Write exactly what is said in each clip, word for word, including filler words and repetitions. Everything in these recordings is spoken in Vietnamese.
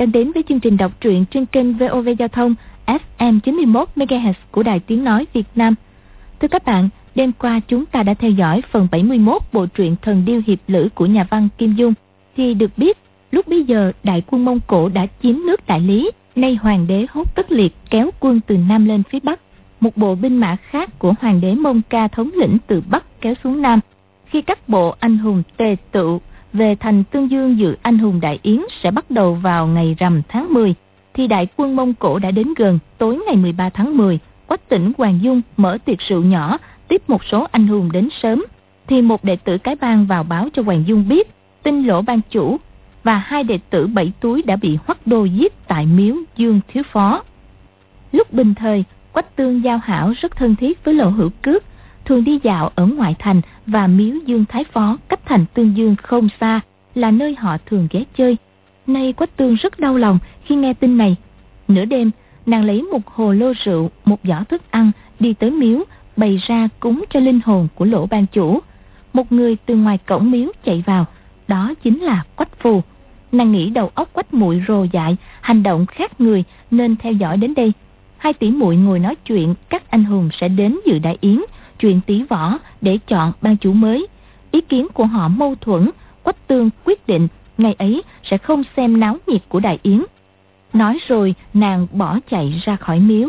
đang đến với chương trình đọc truyện trên kênh vê o vê Giao thông ép em chín mươi mốt mê ga héc của Đài Tiếng Nói Việt Nam. Thưa các bạn, đêm qua chúng ta đã theo dõi phần bảy mươi mốt bộ truyện Thần Điêu Hiệp Lữ của nhà văn Kim Dung. Thì được biết, lúc bấy giờ đại quân Mông Cổ đã chiếm nước Đại Lý, nay hoàng đế Hốt Tất Liệt kéo quân từ Nam lên phía Bắc. Một bộ binh mã khác của hoàng đế Mông Ca thống lĩnh từ Bắc kéo xuống Nam. Khi các bộ anh hùng tề tựu về thành Tương Dương dự anh hùng Đại Yến sẽ bắt đầu vào ngày rằm tháng mười, thì đại quân Mông Cổ đã đến gần. Tối ngày mười ba tháng mười, Quách Tỉnh Hoàng Dung mở tiệc rượu nhỏ, tiếp một số anh hùng đến sớm, thì một đệ tử cái bang vào báo cho Hoàng Dung biết tin Lỗ ban chủ và hai đệ tử Bảy Túi đã bị Hoắc Đô giết tại miếu Dương Thiếu Phó. Lúc bình thời, Quách Tương giao hảo rất thân thiết với Lỗ Hữu Cước, thường đi dạo ở ngoại thành, và miếu Dương Thái Phó cách thành Tương Dương không xa, là nơi họ thường ghé chơi. Nay Quách Tương rất đau lòng khi nghe tin này. Nửa đêm, nàng lấy một hồ lô rượu, một giỏ thức ăn, đi tới miếu, bày ra cúng cho linh hồn của Lỗ ban chủ. Một người từ ngoài cổng miếu chạy vào, đó chính là Quách Phù. Nàng nghĩ đầu óc Quách muội rồ dại, hành động khác người, nên theo dõi đến đây. Hai tỷ muội ngồi nói chuyện các anh hùng sẽ đến dự đại yến, chuyện tỷ võ để chọn ban chủ mới. Ý kiến của họ mâu thuẫn, Quách Tương quyết định ngày ấy sẽ không xem náo nhiệt của đại yến. Nói rồi nàng bỏ chạy ra khỏi miếu.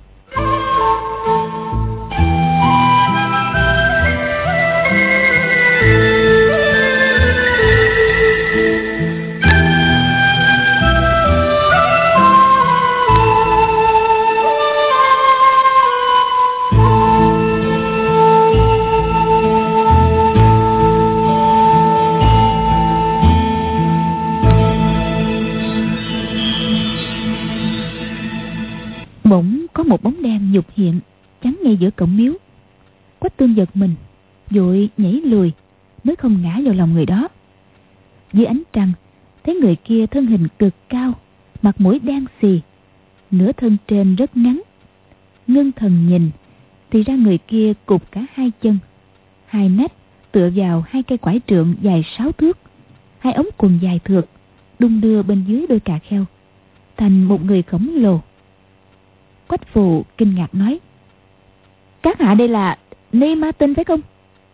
Bỗng có một bóng đen nhục hiện chắn ngay giữa cổng miếu. Quách Tương giật mình, vội nhảy lùi mới không ngã vào lòng người đó. Dưới ánh trăng, thấy người kia thân hình cực cao, mặt mũi đen xì, nửa thân trên rất ngắn. Ngưng thần nhìn thì ra người kia cụp cả hai chân, hai nách tựa vào hai cây quải trượng dài sáu thước, hai ống quần dài thượt đung đưa bên dưới đôi cà kheo, thành một người khổng lồ. Quách Phù kinh ngạc nói: "Các hạ đây là Ni Ma Tinh phải không?"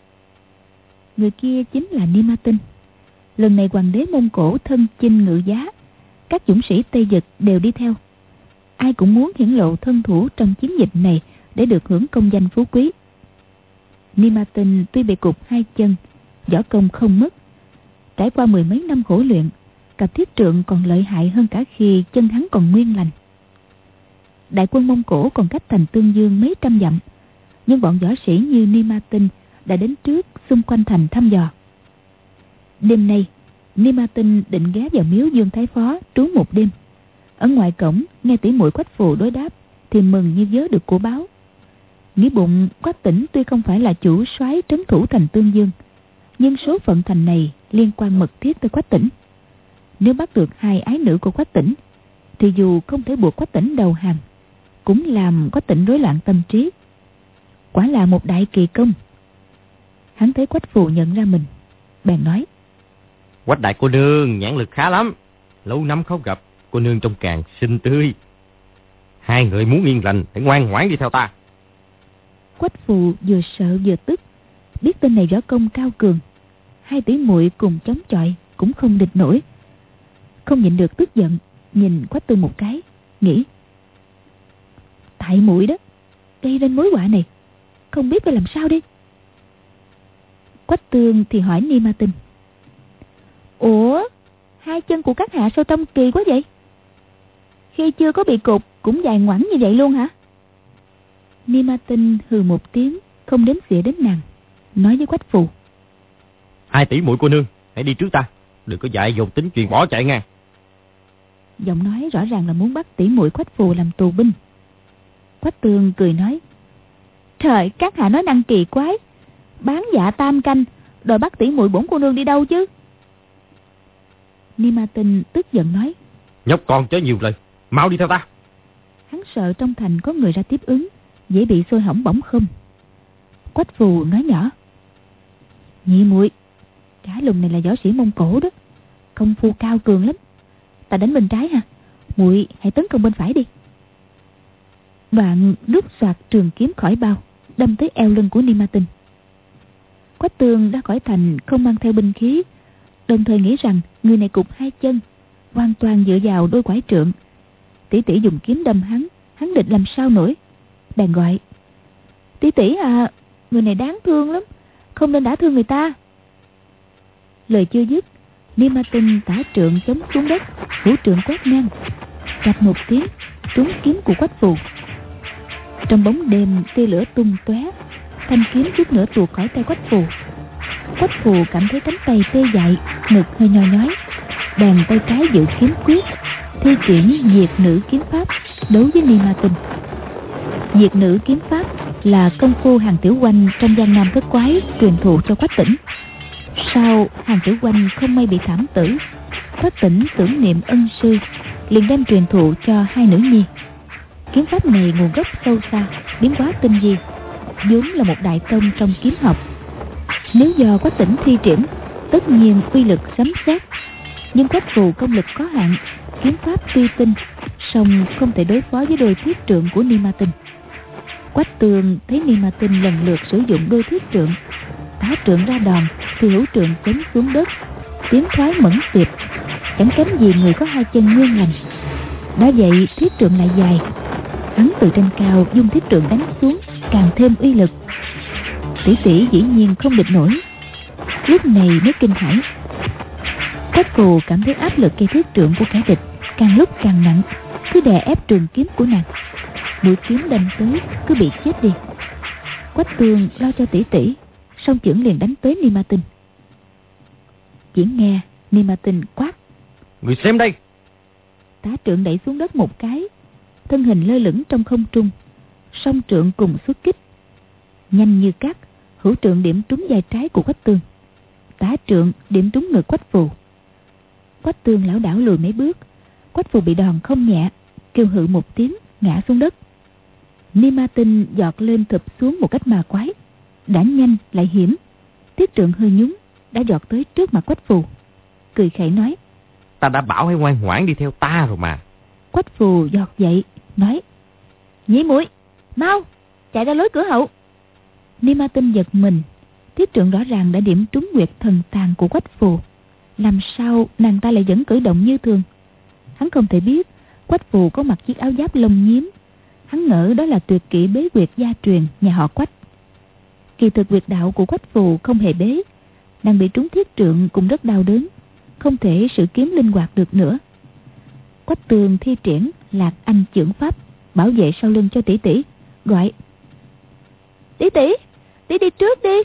Người kia chính là Ni Ma Tinh. Lần này hoàng đế Mông Cổ thân chinh ngự giá, các dũng sĩ Tây Dực đều đi theo. Ai cũng muốn hiển lộ thân thủ trong chiến dịch này để được hưởng công danh phú quý. Ni Ma Tinh tuy bị cụt hai chân, võ công không mất, trải qua mười mấy năm khổ luyện, cả thiết trượng còn lợi hại hơn cả khi chân hắn còn nguyên lành. Đại quân Mông Cổ còn cách thành Tương Dương mấy trăm dặm, nhưng bọn võ sĩ như Ni Ma Tinh đã đến trước xung quanh thành thăm dò. Đêm nay, Ni Ma Tinh định ghé vào miếu Dương Thái Phó trú một đêm. Ở ngoài cổng nghe tỷ muội Quách Phù đối đáp thì mừng như vớ được của báo. Nghĩ bụng Quách Tỉnh tuy không phải là chủ soái trấn thủ thành Tương Dương, nhưng số phận thành này liên quan mật thiết tới Quách Tỉnh. Nếu bắt được hai ái nữ của Quách Tỉnh thì dù không thể buộc Quách Tỉnh đầu hàng, cũng làm Quách Tỉnh rối loạn tâm trí. Quả là một đại kỳ công. Hắn thấy Quách Phù nhận ra mình, bèn nói: "Quách đại cô nương nhãn lực khá lắm, lâu năm không gặp, cô nương trông càng xinh tươi. Hai người muốn yên lành phải ngoan ngoãn đi theo ta." Quách Phù vừa sợ vừa tức, biết tên này võ công cao cường, hai tỷ muội cùng chống chọi cũng không địch nổi. Không nhịn được tức giận, nhìn Quách Tương một cái, nghĩ: tại muội đó gây nên mối họa này, không biết phải làm sao đi. Quách Tương thì hỏi Ni Ma Tinh: "Ủa, hai chân của các hạ sao trông kỳ quá vậy? Khi chưa có bị cụt cũng dài ngoẵng như vậy luôn hả?" Ni Ma Tinh hừ một tiếng, không đếm xỉa đến nàng, nói với Quách Phù: "Hai tỷ muội cô nương hãy đi trước ta, đừng có dại dột tính chuyện bỏ chạy nha." Giọng nói rõ ràng là muốn bắt tỷ muội Quách Phù làm tù binh. Quách Tương cười nói: "Trời, các hạ nói năng kỳ quái, bán dạ tam canh đòi bắt tỷ muội bổn cô nương đi đâu chứ?" Ni Ma Tinh tức giận nói: "Nhóc con chớ nhiều lời, mau đi theo ta." Hắn sợ trong thành có người ra tiếp ứng, dễ bị xôi hỏng bỏng không. Quách Phù nói nhỏ: "Nhị muội, cả lùng này là võ sĩ Mông Cổ đó, công phu cao cường lắm. Ta đánh bên trái ha, muội hãy tấn công bên phải đi. Đoạn rút soạt trường kiếm khỏi bao, đâm tới eo lưng của Ni Ma Tinh. Quách Tường đã khỏi thành không mang theo binh khí, đồng thời nghĩ rằng người này cụt hai chân, hoàn toàn dựa vào đôi quải trượng. Tỷ tỷ dùng kiếm đâm hắn, hắn định làm sao nổi. Bèn gọi: tỷ tỷ à, người này đáng thương lắm, không nên đả thương người ta. Lời chưa dứt, Ni Ma Tinh tả trượng chống xuống đất, hữu trượng quét ngang, rạch một tiếng trúng kiếm của Quách Phù. Trong bóng đêm tia lửa tung tóe, thanh kiếm chút nữa tuột khỏi tay Quách Phù. Quách Phù cảm thấy cánh tay tê dại, ngực hơi nhoi nhói, bèn tay trái giữ kiếm quyết, thi triển diệt nữ kiếm pháp đấu với Ni Ma Tinh. Diệt nữ kiếm pháp là công phu Hàn Tiểu Oanh trong Giang Nam Thất Quái truyền thụ cho Quách Tĩnh. Sau Hàn Tiểu Oanh không may bị thảm tử, Quách Tĩnh tưởng niệm ân sư, liền đem truyền thụ cho hai nữ nhi. Kiếm pháp này nguồn gốc sâu xa, biến hóa tinh vi, vốn là một đại tông trong kiếm học. Nếu do Quách Tĩnh thi triển, tất nhiên uy lực sấm sét. Nhưng Quách Phù công lực có hạn, kiếm pháp tuy tinh, song không thể đối phó với đôi thiết trượng của Ni Ma Tinh. Quách Tường thấy Ni Ma Tinh lần lượt sử dụng đôi thiết trượng, tá trượng ra đòn thì hữu trượng chém xuống đất, tiến thoái mẫn tiệp, chẳng kém gì người có hai chân nguyên lành. Đã vậy thiết trượng lại dài, hắn từ trên cao dung thiết trượng đánh xuống, càng thêm uy lực. Tỷ tỷ dĩ nhiên không địch nổi, lúc này mới kinh hãi. Quách Phù cảm thấy áp lực cây thiết trượng của kẻ địch càng lúc càng nặng, cứ đè ép trường kiếm của nàng. Mũi kiếm đâm tới cứ bị chết đi. Quách Tường lo cho tỷ tỷ, song chưởng liền đánh tới Ni Ma Tinh. Chỉ nghe Ni Ma Tinh quát: người xem đây! Tá trượng đẩy xuống đất một cái, thân hình lơ lửng trong không trung, song trượng cùng xuất kích. Nhanh như cắt, hữu trượng điểm trúng vai trái của Quách Tường, tá trượng điểm trúng ngực Quách Phù. Quách Tường lảo đảo lùi mấy bước, Quách Phù bị đòn không nhẹ, kêu hự một tiếng ngã xuống đất. Ni Ma Tinh giọt lên thụp xuống một cách ma quái, đã nhanh lại hiểm. Thiết trượng hơi nhúng, đã giọt tới trước mặt Quách Phù, cười khẩy nói: ta đã bảo hãy ngoan ngoãn đi theo ta rồi mà. Quách Phù giọt dậy nói: nhĩ muội, mau chạy ra lối cửa hậu. Ni Ma Tinh giật mình, thiết trượng rõ ràng đã điểm trúng nguyệt thần tàn của Quách Phù, làm sao nàng ta lại vẫn cử động như thường. Hắn không thể biết Quách Phù có mặc chiếc áo giáp lông nhiếm, hắn ngỡ đó là tuyệt kỹ bế quyệt gia truyền nhà họ Quách. Kỳ thực quyệt đạo của Quách Phù không hề bế, nàng bị trúng thiết trượng cũng rất đau đớn, không thể sử kiếm linh hoạt được nữa. Quách Tường thi triển Lạc Anh chưởng pháp, bảo vệ sau lưng cho tỷ tỷ, gọi: tỷ tỷ, tỷ đi trước đi.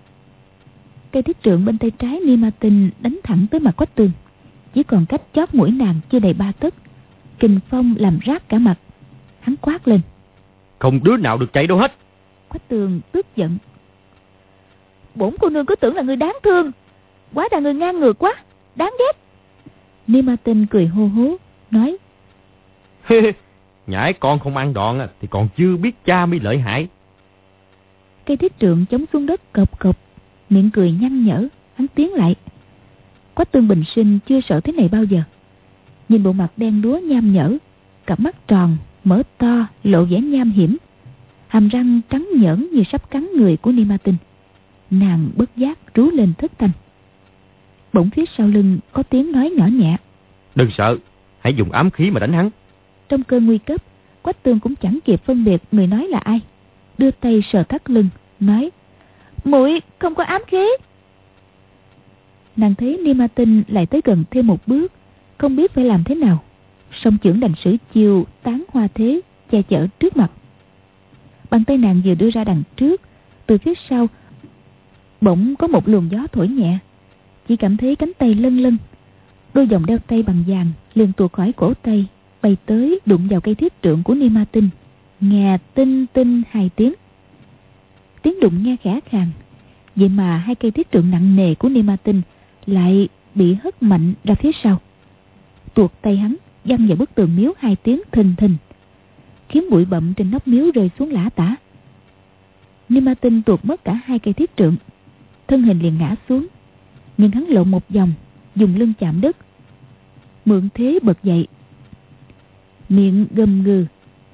Cây thiết trượng bên tay trái Ni Ma Tinh đánh thẳng tới mặt Quách Tường, chỉ còn cách chót mũi nàng chưa đầy ba tấc, kình phong làm rát cả mặt. Hắn quát lên: không đứa nào được chạy đâu hết. Quách Tường tức giận: bổn cô nương cứ tưởng là người đáng thương, quá là người ngang ngược quá, đáng ghét. Ni Ma Tinh cười hô hố nói: nhãi con không ăn đòn thì còn chưa biết cha mới lợi hại. Cây thiết trượng chống xuống đất cộp cộp, miệng cười nhăn nhở. Hắn tiến lại. Quách Tương bình sinh chưa sợ thế này bao giờ, nhìn bộ mặt đen đúa nham nhở, cặp mắt tròn mở to lộ vẻ nham hiểm, hàm răng trắng nhởn như sắp cắn người của Ni Ma Tinh. Nàng bất giác rú lên thất thanh. Bỗng phía sau lưng có tiếng nói nhỏ nhẹ: đừng sợ, hãy dùng ám khí mà đánh hắn. Trong cơn nguy cấp, Quách Tương cũng chẳng kịp phân biệt người nói là ai, đưa tay sờ thắt lưng nói: muội không có ám khí. Nàng thấy Ni Ma Tinh lại tới gần thêm một bước, không biết phải làm thế nào, song chưởng đành sử chiêu tán hoa thế che chở trước mặt. Bàn tay nàng vừa đưa ra đằng trước, từ phía sau bỗng có một luồng gió thổi nhẹ, chỉ cảm thấy cánh tay lân lân. Đôi vòng đeo tay bằng vàng liền tuột khỏi cổ tay, bay tới đụng vào cây thiết trượng của Ni Ma Tinh, nghe tinh tinh hai tiếng. Tiếng đụng nghe khẽ khàng, vậy mà hai cây thiết trượng nặng nề của Ni Ma Tinh lại bị hất mạnh ra phía sau, tuột tay hắn văng vào bức tường miếu hai tiếng thình thình, khiến bụi bặm trên nóc miếu rơi xuống lả tả. Ni Ma Tinh tuột mất cả hai cây thiết trượng, thân hình liền ngã xuống, nhưng hắn lộn một vòng, dùng lưng chạm đất, mượn thế bật dậy. miệng gầm gừ.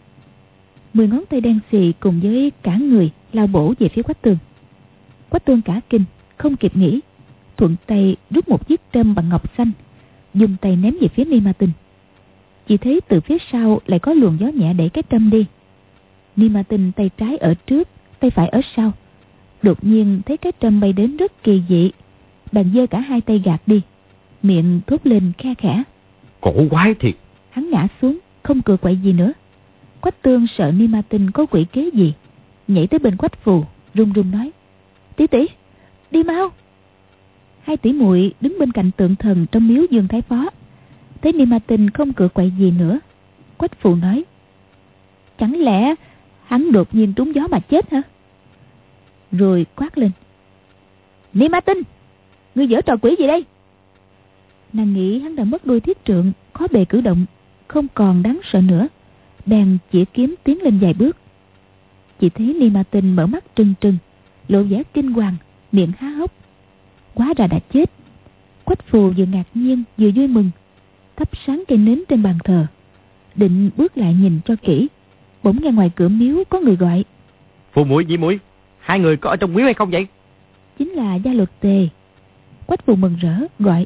Mười ngón tay đen xì cùng với cả người lao bổ về phía Quách Tương. Quách Tương cả kinh, không kịp nghĩ, thuận tay rút một chiếc trâm bằng ngọc xanh, dùng tay ném về phía Ni Ma Tinh. Chỉ thấy từ phía sau lại có luồng gió nhẹ đẩy cái trâm đi. Ni Ma Tinh tay trái ở trước, tay phải ở sau. Đột nhiên thấy cái trâm bay đến rất kỳ dị, bèn giơ cả hai tay gạt đi, miệng thốt lên khe khẽ. Cổ quái thiệt. Hắn ngã xuống, không cựa quậy gì nữa. Quách Tương sợ Ni Ma Tinh có quỷ kế gì, nhảy tới bên Quách Phù, run run nói: tỷ tỷ, đi mau. Hai tỷ muội đứng bên cạnh tượng thần trong miếu Dương Thái Phó, thấy Ni Ma Tinh không cựa quậy gì nữa. Quách Phù nói: chẳng lẽ hắn đột nhiên trúng gió mà chết hả? Rồi quát lên: Ni Ma Tinh, ngươi giở trò quỷ gì đây? Nàng nghĩ hắn đã mất đôi thiết trượng, khó bề cử động, không còn đáng sợ nữa, bèn chỉ kiếm tiến lên vài bước. Chỉ thấy Ni Ma Tinh mở mắt trừng trừng, lộ vẻ kinh hoàng, miệng há hốc. Quá ra đã chết. Quách Phù vừa ngạc nhiên vừa vui mừng, thắp sáng cây nến trên bàn thờ, định bước lại nhìn cho kỹ, bỗng nghe ngoài cửa miếu có người gọi: Phù muội, Di muội, hai người có ở trong miếu hay không vậy? Chính là Gia Luật Tề. Quách Phù mừng rỡ gọi: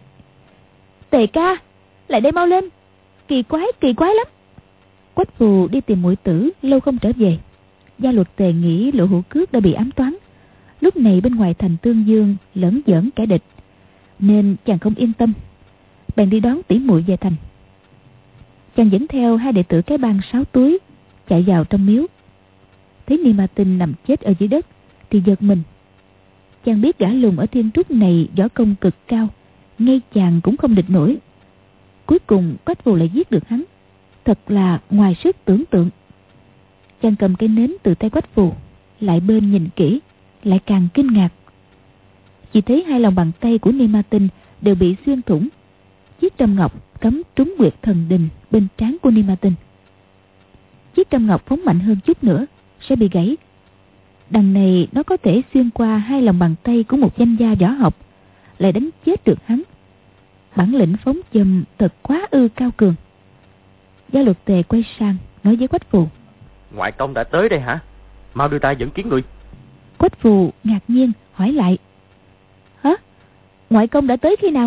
Tề ca, lại đây mau lên, kỳ quái kỳ quái lắm. Quách Phù đi tìm muội tử lâu không trở về. Gia Luật Tề nghĩ Lộ Hữu Cước đã bị ám toán, lúc này bên ngoài thành Tương Dương lẫn giỡn kẻ địch, nên chàng không yên tâm, bèn đi đón tỷ muội về thành. Chàng dẫn theo hai đệ tử cái bang sáu túi chạy vào trong miếu, thấy Ni Ma Tinh nằm chết ở dưới đất thì giật mình. Chàng biết gã lùn ở Thiên Trúc này võ công cực cao, ngay chàng cũng không địch nổi. Cuối cùng Quách Phù lại giết được hắn, thật là ngoài sức tưởng tượng. Chàng cầm cây nến từ tay Quách Phù, lại bên nhìn kỹ, lại càng kinh ngạc. Chỉ thấy hai lòng bàn tay của Ni Ma Tinh đều bị xuyên thủng, chiếc trâm ngọc cắm trúng huyệt thần đình bên trán của Ni Ma Tinh. Chiếc trâm ngọc phóng mạnh hơn chút nữa sẽ bị gãy. Đằng này nó có thể xuyên qua hai lòng bàn tay của một danh gia võ học, lại đánh chết được hắn. Bản lĩnh phóng châm thật quá ư cao cường. Gia Luật Tề quay sang nói với Quách Phù: Ngoại công đã tới đây hả? Mau đưa ta dẫn kiến người. Quách Phù ngạc nhiên hỏi lại: Hả? Ngoại công đã tới khi nào?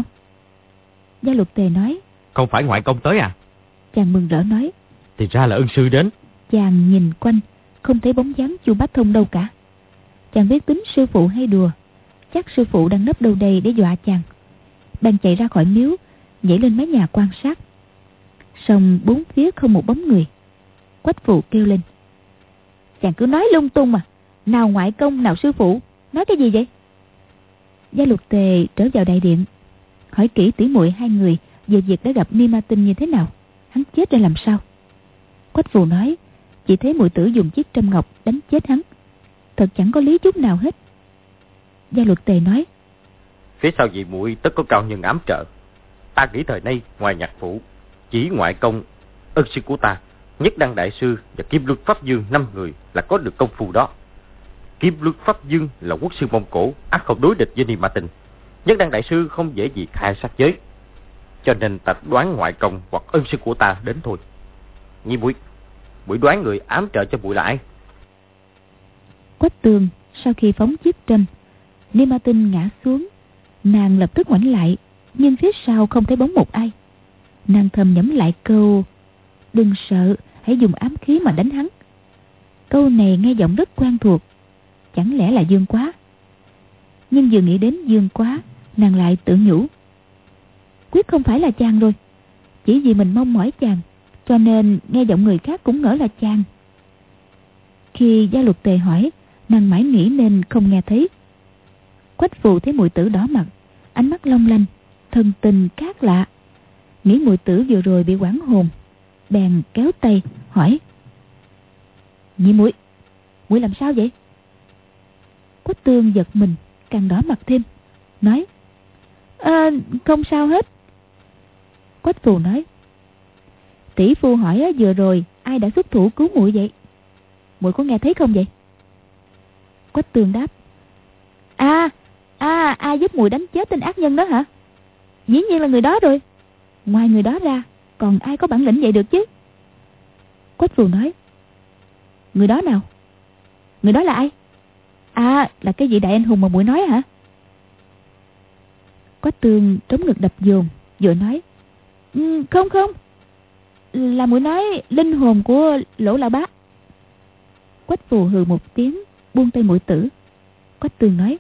Gia Luật Tề nói: Không phải ngoại công tới à? Chàng mừng rỡ nói: Thì ra là ân sư đến. Chàng nhìn quanh, không thấy bóng dáng Chu Bách Thông đâu cả. Chàng biết tính sư phụ hay đùa, chắc sư phụ đang nấp đâu đây để dọa chàng, bèn chạy ra khỏi miếu, nhảy lên mái nhà quan sát. Song bốn phía không một bóng người. Quách Phù kêu lên: Chàng cứ nói lung tung mà, nào ngoại công nào sư phụ, nói cái gì vậy? Gia Luật Tề trở vào đại điện, hỏi kỹ tỷ muội hai người về việc đã gặp Ni Ma Tinh như thế nào, hắn chết ra làm sao. Quách Phù nói: Chỉ thấy muội tử dùng chiếc trâm ngọc đánh chết hắn, thật chẳng có lý chút nào hết. Gia Luật Tề nói: Phía sau vị muội tất có cao nhân ám trợ. Ta nghĩ thời nay ngoài nhạc phụ, chỉ ngoại công, ân sư của ta, Nhất Đăng đại sư và Kim Luân Pháp Dương năm người là có được công phu đó. Kim Luân Pháp Dương là quốc sư Mông Cổ, ắt không đối địch với Ni Ma Tinh. Nhất Đăng đại sư không dễ gì khai sát giới, cho nên ta đoán ngoại công hoặc ân sư của ta đến thôi. Nhi muội, muội đoán người ám trợ cho muội là ai? Quách Tường sau khi phóng chiếc trâm, Ni Ma Tinh ngã xuống, nàng lập tức ngoảnh lại, nhưng phía sau không thấy bóng một ai. Nàng thầm nhẩm lại câu: Đừng sợ, hãy dùng ám khí mà đánh hắn. Câu này nghe giọng rất quen thuộc, chẳng lẽ là Dương Quá? Nhưng vừa nghĩ đến Dương Quá, nàng lại tự nhủ: Quyết không phải là chàng rồi. Chỉ vì mình mong mỏi chàng, cho nên nghe giọng người khác cũng ngỡ là chàng. Khi Gia Luật Tề hỏi, nàng mãi nghĩ nên không nghe thấy. Quách Phù thấy muội tử đỏ mặt, ánh mắt long lanh, thần tình khác lạ, nghĩ muội tử vừa rồi bị hoảng hồn, bèn kéo tay hỏi: Nhị muội, muội làm sao vậy? Quách Tương giật mình, càng đỏ mặt thêm, nói: À, không sao hết. Quách Phù nói: Tỷ phu hỏi vừa rồi ai đã xuất thủ cứu muội vậy? Muội có nghe thấy không vậy? Quách Tương đáp: À, à, ai giúp muội đánh chết tên ác nhân đó hả? Dĩ nhiên là người đó rồi. Ngoài người đó ra, còn ai có bản lĩnh vậy được chứ? Quách Phù nói: Người đó nào? Người đó là ai? À, là cái vị đại anh hùng mà muội nói hả? Quách Tương trống ngực đập dồn, vội nói: ừ, Không không, là muội nói linh hồn của Lỗ lão bá. Quách Phù hừ một tiếng, buông tay muội tử. Quách Tương nói: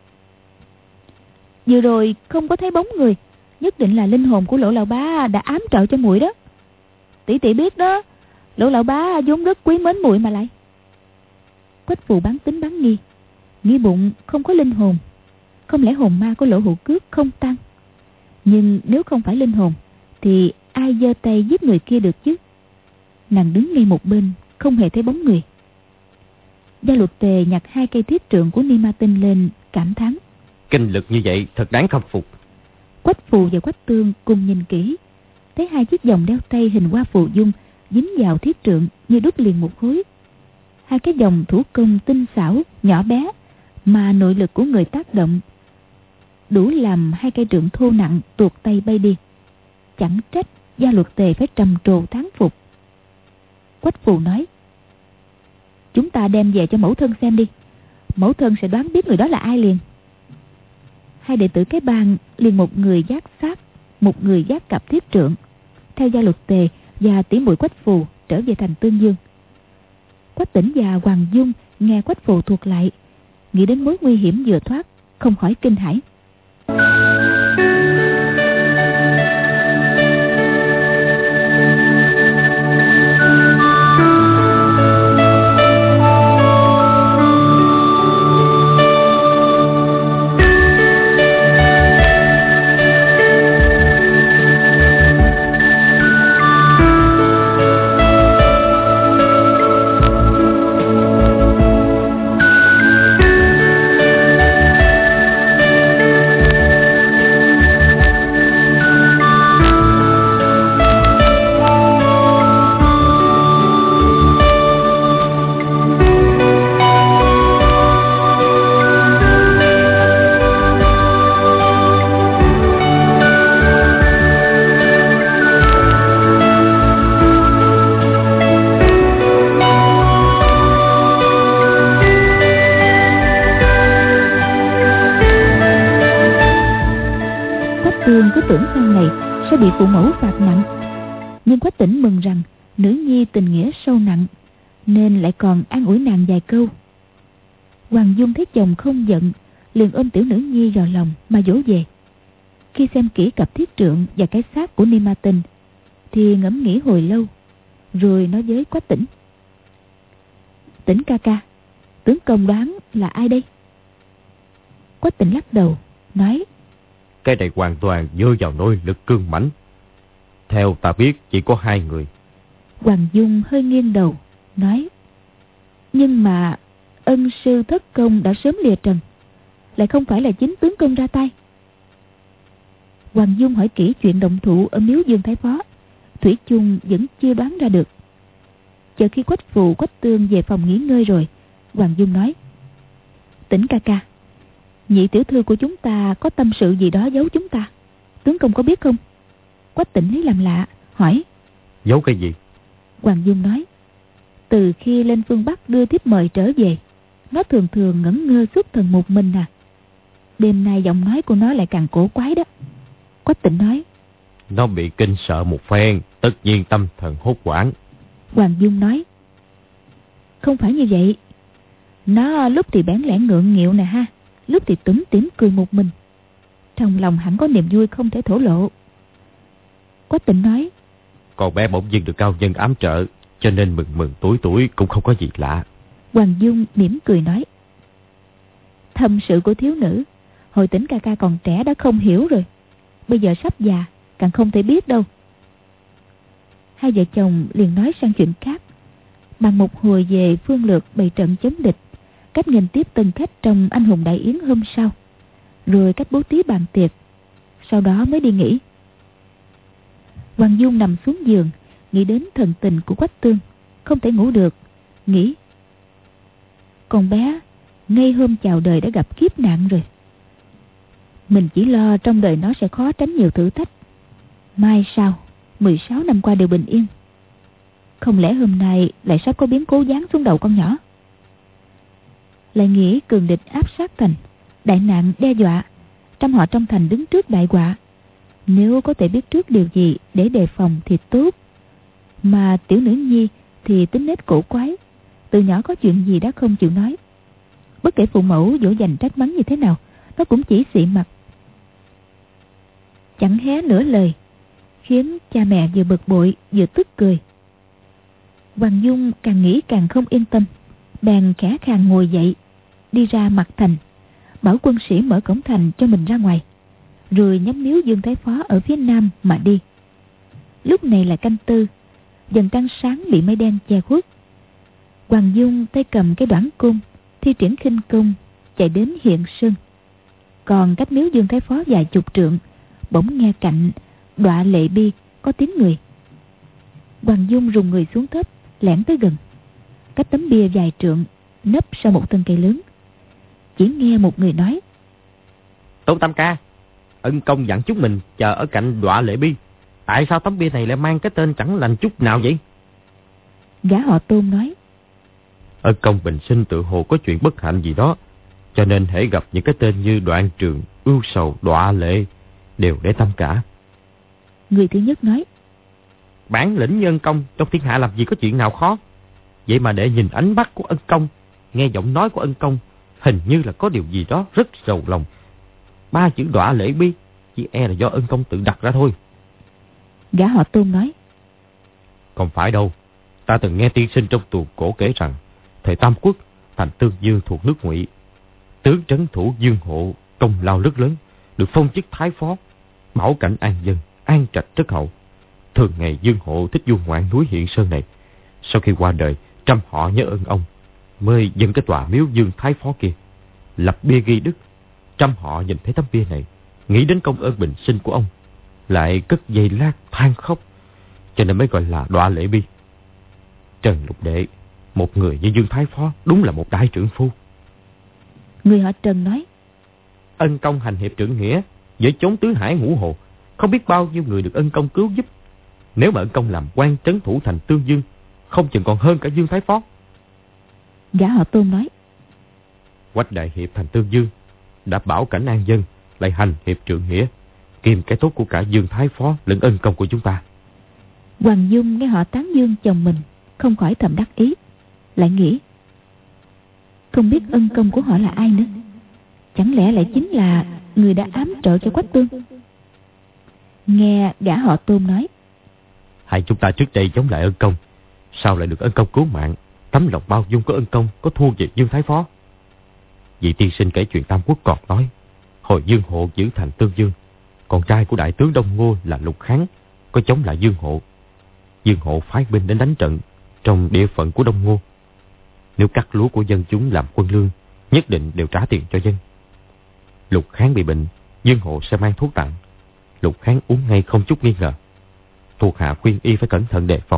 Vừa rồi không có thấy bóng người, nhất định là linh hồn của Lỗ lão bá đã ám trợ cho muội đó. Tỷ tỷ biết đó, Lỗ lão bá vốn rất quý mến muội mà lại. Quách Phù bán tính bán nghi, nghĩ bụng không có linh hồn, không lẽ hồn ma của Lỗ Hữu Cước không tăng? Nhưng nếu không phải linh hồn thì ai giơ tay giết người kia được chứ? Nàng đứng ngay một bên, không hề thấy bóng người. Gia Luật Tề nhặt hai cây thiết trượng của Ni Ma Tinh lên, cảm thán: Kinh lực như vậy thật đáng khâm phục. Quách Phù và Quách Tương cùng nhìn kỹ, thấy hai chiếc vòng đeo tay hình hoa phù dung dính vào thiết trượng như đúc liền một khối. Hai cái vòng thủ công tinh xảo, nhỏ bé, mà nội lực của người tác động đủ làm hai cây trượng thô nặng tuột tay bay đi. Chẳng trách Gia Luật Tề phải trầm trồ thán phục. Quách Phù nói: Chúng ta đem về cho mẫu thân xem đi, mẫu thân sẽ đoán biết người đó là ai liền. Hai đệ tử cái bang liền một người vác xác, một người vác cặp thiết trượng, theo Gia Luật Tề và tỷ muội Quách Phù trở về thành Tương Dương. Quách Tĩnh và Hoàng Dung nghe Quách Phù thuật lại, nghĩ đến mối nguy hiểm vừa thoát, không khỏi kinh hãi. Bị phụ mẫu phạt nặng, nhưng Quách Tĩnh mừng rằng nữ nhi tình nghĩa sâu nặng, nên lại còn an ủi nàng vài câu. Hoàng Dung thấy chồng không giận, liền ôm tiểu nữ nhi vào lòng mà dỗ về. Khi xem kỹ cặp thiết trượng và cái xác của Ni Ma Tinh thì ngẫm nghĩ hồi lâu, rồi nói với Quách Tĩnh: Tĩnh ca ca, tướng công đoán là ai đây? Quách Tĩnh lắc đầu nói: Cái này hoàn toàn dựa vào nội lực cương mãnh. Theo ta biết chỉ có hai người. Hoàng Dung hơi nghiêng đầu nói: Nhưng mà ân sư thất công đã sớm lìa trần, lại không phải là chính tướng công ra tay. Hoàng Dung hỏi kỹ chuyện động thủ ở miếu Dương Thái Phó, thủy chung vẫn chưa đoán ra được. Chờ khi Quách Phù Quách Tương về phòng nghỉ ngơi rồi, Hoàng Dung nói: Tĩnh ca ca, nhị tiểu thư của chúng ta có tâm sự gì đó giấu chúng ta, tướng công có biết không? Quách Tĩnh lấy làm lạ hỏi: Giấu cái gì? Hoàng Dung nói: Từ khi lên phương Bắc đưa thiếp mời trở về, nó thường thường ngẩn ngơ xuất thần một mình à. Đêm nay giọng nói của nó lại càng cổ quái đó. Quách Tĩnh nói: Nó bị kinh sợ một phen, tất nhiên tâm thần hốt hoảng. Hoàng Dung nói: Không phải như vậy, nó lúc thì bẽn lẽn ngượng nghịu nè ha, lúc thì túm tỉm cười một mình, trong lòng hẳn có niềm vui không thể thổ lộ. Quách Tĩnh nói: Con bé bỗng dưng được cao nhân ám trợ, cho nên mừng mừng tuổi tuổi cũng không có gì lạ. Hoàng Dung mỉm cười nói: Thâm sự của thiếu nữ, hồi Tĩnh ca ca còn trẻ đã không hiểu rồi, bây giờ sắp già càng không thể biết đâu. Hai vợ chồng liền nói sang chuyện khác, bàn một hồi về phương lược bày trận chống địch, cách nghênh tiếp tân khách trong anh hùng đại yến hôm sau, rồi cách bố trí bàn tiệc, sau đó mới đi nghỉ. Hoàng Dung nằm xuống giường, nghĩ đến thần tình của Quách Tương, không thể ngủ được, nghĩ: Con bé ngay hôm chào đời đã gặp kiếp nạn rồi, mình chỉ lo trong đời nó sẽ khó tránh nhiều thử thách, mai sau mười sáu năm qua đều bình yên, Không lẽ hôm nay lại sắp có biến cố giáng xuống đầu con nhỏ? Lại nghĩ cường địch áp sát thành, đại nạn đe dọa, trăm họ trong thành đứng trước đại họa. Nếu có thể biết trước điều gì để đề phòng thì tốt. Mà tiểu nữ nhi thì tính nết cổ quái, từ nhỏ có chuyện gì đã không chịu nói. Bất kể phụ mẫu dỗ dành trách mắng như thế nào, nó cũng chỉ xị mặt, chẳng hé nửa lời, khiến cha mẹ vừa bực bội vừa tức cười. Hoàng Dung càng nghĩ càng không yên tâm, bèn khẽ khàng ngồi dậy, đi ra mặt thành, bảo quân sĩ mở cổng thành cho mình ra ngoài, rồi nhắm miếu Dương Thái Phó ở phía nam mà đi. Lúc này là canh tư, dần trăng sáng bị mây đen che khuất. Hoàng Dung tay cầm cái đoản cung, thi triển khinh công, chạy đến hiện sơn. Còn cách miếu Dương Thái Phó vài chục trượng, bỗng nghe cạnh Đọa Lệ Bi có tiếng người. Hoàng Dung rùng người xuống thấp, lẻn tới gần, cách tấm bia vài trượng, nấp sau một thân cây lớn. Chỉ nghe một người nói: Tôn Tam Ca, ân công dặn chúng mình chờ ở cạnh Đọa Lệ Bi. Tại sao tấm bia này lại mang cái tên chẳng lành chút nào vậy? Gã họ Tôn nói: Ân công bình sinh tự hồ có chuyện bất hạnh gì đó, cho nên hễ gặp những cái tên như Đoạn Trường, Ưu Sầu, Đọa Lệ đều để tâm cả. Người thứ nhất nói: Bản lĩnh như ân công trong thiên hạ làm gì có chuyện nào khó. Vậy mà để nhìn ánh mắt của ân công, nghe giọng nói của ân công, hình như là có điều gì đó rất sầu lòng. Ba chữ Đọa Lệ Bi chỉ e là do ân công tự đặt ra thôi. Gã họ Tôn nói: Không phải đâu. Ta từng nghe tiên sinh trong tù cổ kể rằng thời Tam Quốc, thành Tương Dương thuộc nước Ngụy, tướng trấn thủ Dương Hộ công lao rất lớn, được phong chức thái phó, bảo cảnh an dân, an trạch rất hậu. Thường ngày Dương Hộ thích du ngoạn núi Hiện Sơn này. Sau khi qua đời, trăm họ nhớ ơn ông, mới dâng cái tòa miếu Dương Thái Phó kia, lập bia ghi đức. Trăm họ nhìn thấy tấm bia này, nghĩ đến công ơn bình sinh của ông, lại cất dây lát than khóc, cho nên mới gọi là Đọa Lệ Bi. Trần Lục Đệ, một người như Dương Thái Phó đúng là một đại trưởng phu. Người họ Trần nói: Ân công hành hiệp trượng nghĩa với chốn tứ hải ngũ hồ, không biết bao nhiêu người được ân công cứu giúp. Nếu mà ân công làm quan trấn thủ thành Tương Dương, không chừng còn hơn cả Dương Thái Phó. Gã họ Tôn nói: Quách đại hiệp thành Tương Dương đã bảo cảnh an dân, lại hành hiệp trượng nghĩa, kiềm cái tốt của cả Dương Thái Phó lẫn ân công của chúng ta. Hoàng Dung nghe họ tán dương chồng mình, không khỏi thầm đắc ý, lại nghĩ: không biết ân công của họ là ai nữa. Chẳng lẽ lại chính là người đã ám trợ cho Quách Tương? Nghe gã họ Tôn nói: Hai chúng ta trước đây chống lại ân công, sao lại được ân công cứu mạng? Tấm lòng bao dung của ân công có thua về Dương Thái Phó. Vị tiên sinh kể chuyện Tam Quốc còn nói, hồi Dương Hộ giữ thành Tương Dương, con trai của đại tướng Đông Ngô là Lục Kháng có chống lại Dương Hộ. Dương Hộ phái binh đến đánh trận trong địa phận của Đông Ngô. Nếu cắt lúa của dân chúng làm quân lương, nhất định đều trả tiền cho dân. Lục Kháng bị bệnh, Dương Hộ sẽ mang thuốc tặng. Lục Kháng uống ngay không chút nghi ngờ. Thuộc hạ khuyên y phải cẩn thận đề phòng.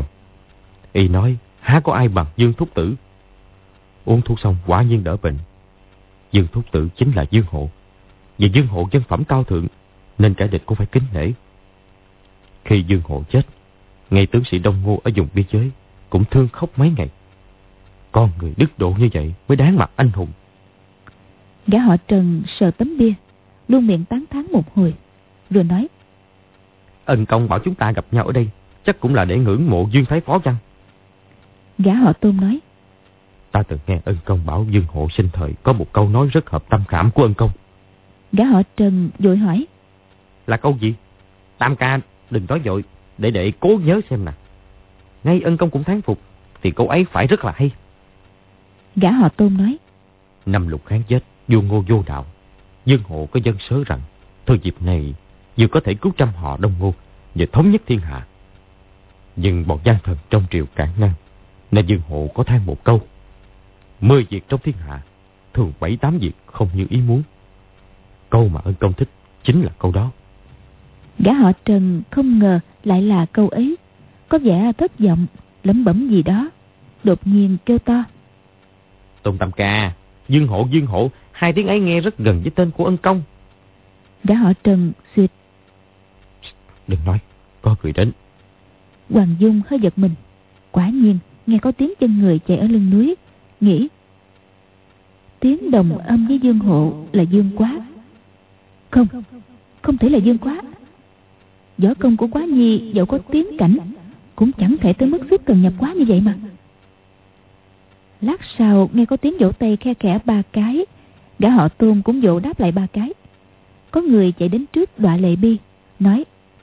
Y nói há có ai bằng Dương Thúc Tử. Uống thuốc xong quả nhiên đỡ bệnh. Dương Thúc Tử chính là Dương Hộ. Vì Dương Hộ dân phẩm cao thượng, nên kẻ địch cũng phải kính nể. Khi Dương Hộ chết, ngay tướng sĩ Đông Ngô ở vùng biên giới cũng thương khóc mấy ngày. Con người đức độ như vậy mới đáng mặt anh hùng. Gã họ Trần sờ tấm bia, luôn miệng tán thán một hồi, rồi nói: Ân công bảo chúng ta gặp nhau ở đây, chắc cũng là để ngưỡng mộ Dương Thái Phó chăng? Gã họ Tôn nói: Ta từng nghe ân công bảo Dương Hộ sinh thời có một câu nói rất hợp tâm khảm của ân công. Gã họ Trần vội hỏi: Là câu gì? Tam ca đừng nói vội, để để cố nhớ xem nè. Ngay ân công cũng thán phục, thì câu ấy phải rất là hay. Gã họ Tôn nói: Năm Lục Kháng chết, vua Ngô vô đạo, Dương Hộ có dân sớ rằng thời dịp này vừa có thể cứu trăm họ Đông Ngô, vừa thống nhất thiên hạ. Nhưng bọn gian thần trong triều cản ngăn, nên Dương Hộ có than một câu: mười việc trong thiên hạ, thường bảy tám việc không như ý muốn. Câu mà ân công thích chính là câu đó. Gã họ Trần không ngờ lại là câu ấy, có vẻ thất vọng, lẩm bẩm gì đó, đột nhiên kêu to: Tôn Tam ca, Dương Hộ, Dương Hộ, hai tiếng ấy nghe rất gần với tên của ân công. Gã họ Trần xuyệt: Đừng nói, có người đến. Hoàng Dung hơi giật mình, Quả nhiên nghe có tiếng chân người chạy ở lưng núi, nghĩ tiếng đồng âm với Dương Hộ là Dương Quá. Không, không thể là Dương Quá. Võ công của Quá Nhi dẫu có tiến cảnh cũng chẳng thể tới mức sức cần nhập quá như vậy mà. Lát sau nghe có tiếng vỗ tay khe khẽ ba cái, gã họ Tôn cũng vỗ đáp lại ba cái. Có người chạy đến trước đọa lệ bi, nói: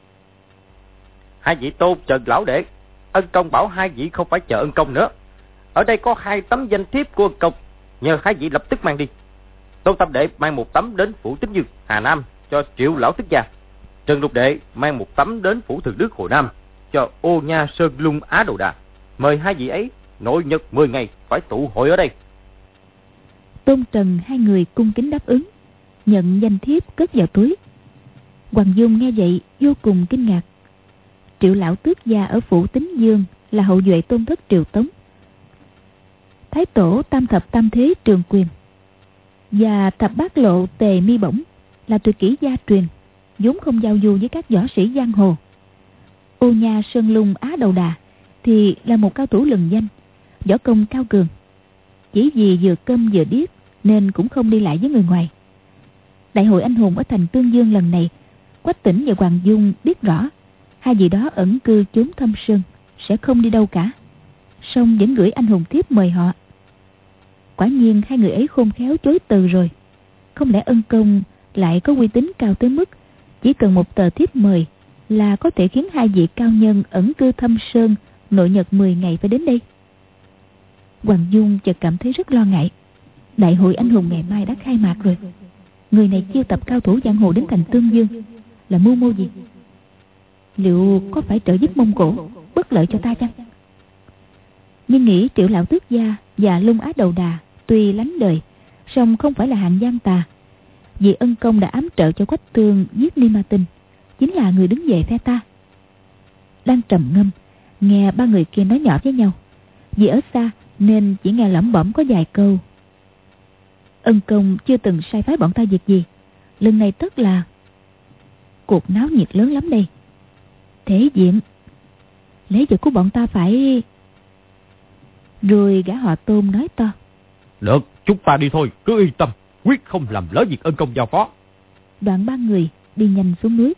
Hai vị Tôn chờ lão đệ, ân công bảo hai vị không phải chờ ân công nữa. Ở đây có hai tấm danh thiếp của ân công, nhờ hai vị lập tức mang đi. Tôn Tam Đệ mang một tấm đến phủ Tín Dương Hà Nam cho Triệu lão thích gia. Trần Lục Đệ mang một tấm đến phủ Thượng Đức Hồ Nam cho Ô Nha Sơn Lung Á Đồ Đà. Mời hai vị ấy nội nhật mười ngày phải tụ hội ở đây. Tôn Trần hai người cung kính đáp ứng, nhận danh thiếp cất vào túi. Hoàng Dung nghe vậy vô cùng kinh ngạc. Triệu lão tước gia ở phủ Tín Dương là hậu duệ tôn thất Triều Tống, thái tổ tam thập tam thế Trường Quyền, và thập bát lộ Tề Mi Bổng là tuyệt kỹ gia truyền, vốn không giao du với các võ sĩ giang hồ. Ô Nha Sơn Lung Á Đầu Đà thì là một cao thủ lừng danh, võ công cao cường. Chỉ vì vừa câm vừa điếc nên cũng không đi lại với người ngoài. Đại hội anh hùng ở thành Tương Dương lần này, Quách Tĩnh và Hoàng Dung biết rõ hai vị đó ẩn cư chốn thâm sơn, sẽ không đi đâu cả, song vẫn gửi anh hùng thiếp mời họ. Quả nhiên hai người ấy khôn khéo chối từ rồi. Không lẽ ân công lại có uy tín cao tới mức chỉ cần một tờ thiếp mời là có thể khiến hai vị cao nhân ẩn cư thâm sơn nội nhật mười ngày phải đến đây? Hoàng Dung chợt cảm thấy rất lo ngại. Đại hội anh hùng ngày mai đã khai mạc rồi, người này chiêu tập cao thủ giang hồ đến thành Tương Dương là mưu mô gì? Liệu có phải trợ giúp Mông Cổ bất lợi cho ta chăng? Nhưng nghĩ Triệu lão tước gia và Lung Á Đầu Đà tuy lánh đời, song không phải là hạng gian tà. Vì ân công đã ám trợ cho Quách Tương giết Ni Ma Tinh, chính là người đứng về phe ta. Đang trầm ngâm, nghe ba người kia nói nhỏ với nhau. Vì ở xa nên chỉ nghe lẩm bẩm có vài câu. Ân công chưa từng sai phái bọn ta việc gì, lần này tất là cuộc náo nhiệt lớn lắm đây. Thể diện lễ vật của bọn ta phải... Rồi gã họ Tôn nói to: Được, chúng ta đi thôi, cứ yên tâm, quyết không làm lỡ việc ân công giao phó. Đoạn ba người đi nhanh xuống núi.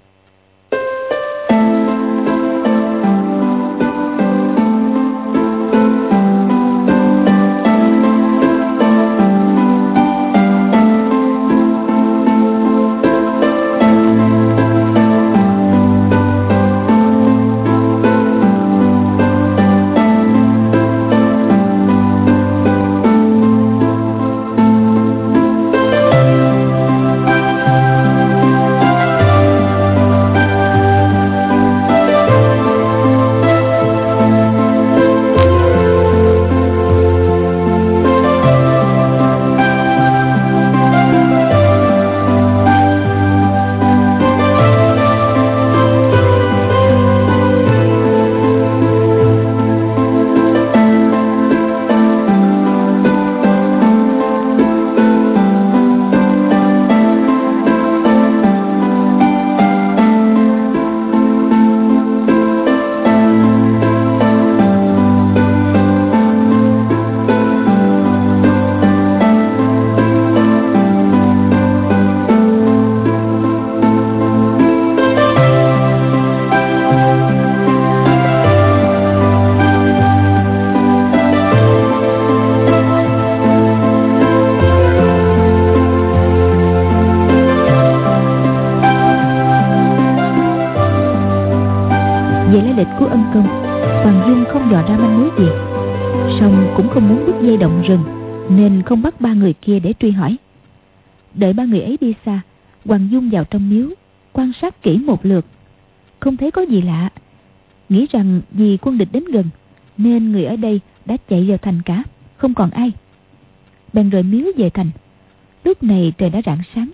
Của ân công, Hoàng Dung không dò ra manh mối gì, song cũng không muốn đứt dây động rừng nên không bắt ba người kia để truy hỏi. Đợi ba người ấy đi xa, Hoàng Dung vào trong miếu quan sát kỹ một lượt, không thấy có gì lạ, nghĩ rằng vì quân địch đến gần nên người ở đây đã chạy vào thành cả, không còn ai. Bèn rời miếu về thành. Lúc này trời đã rạng sáng.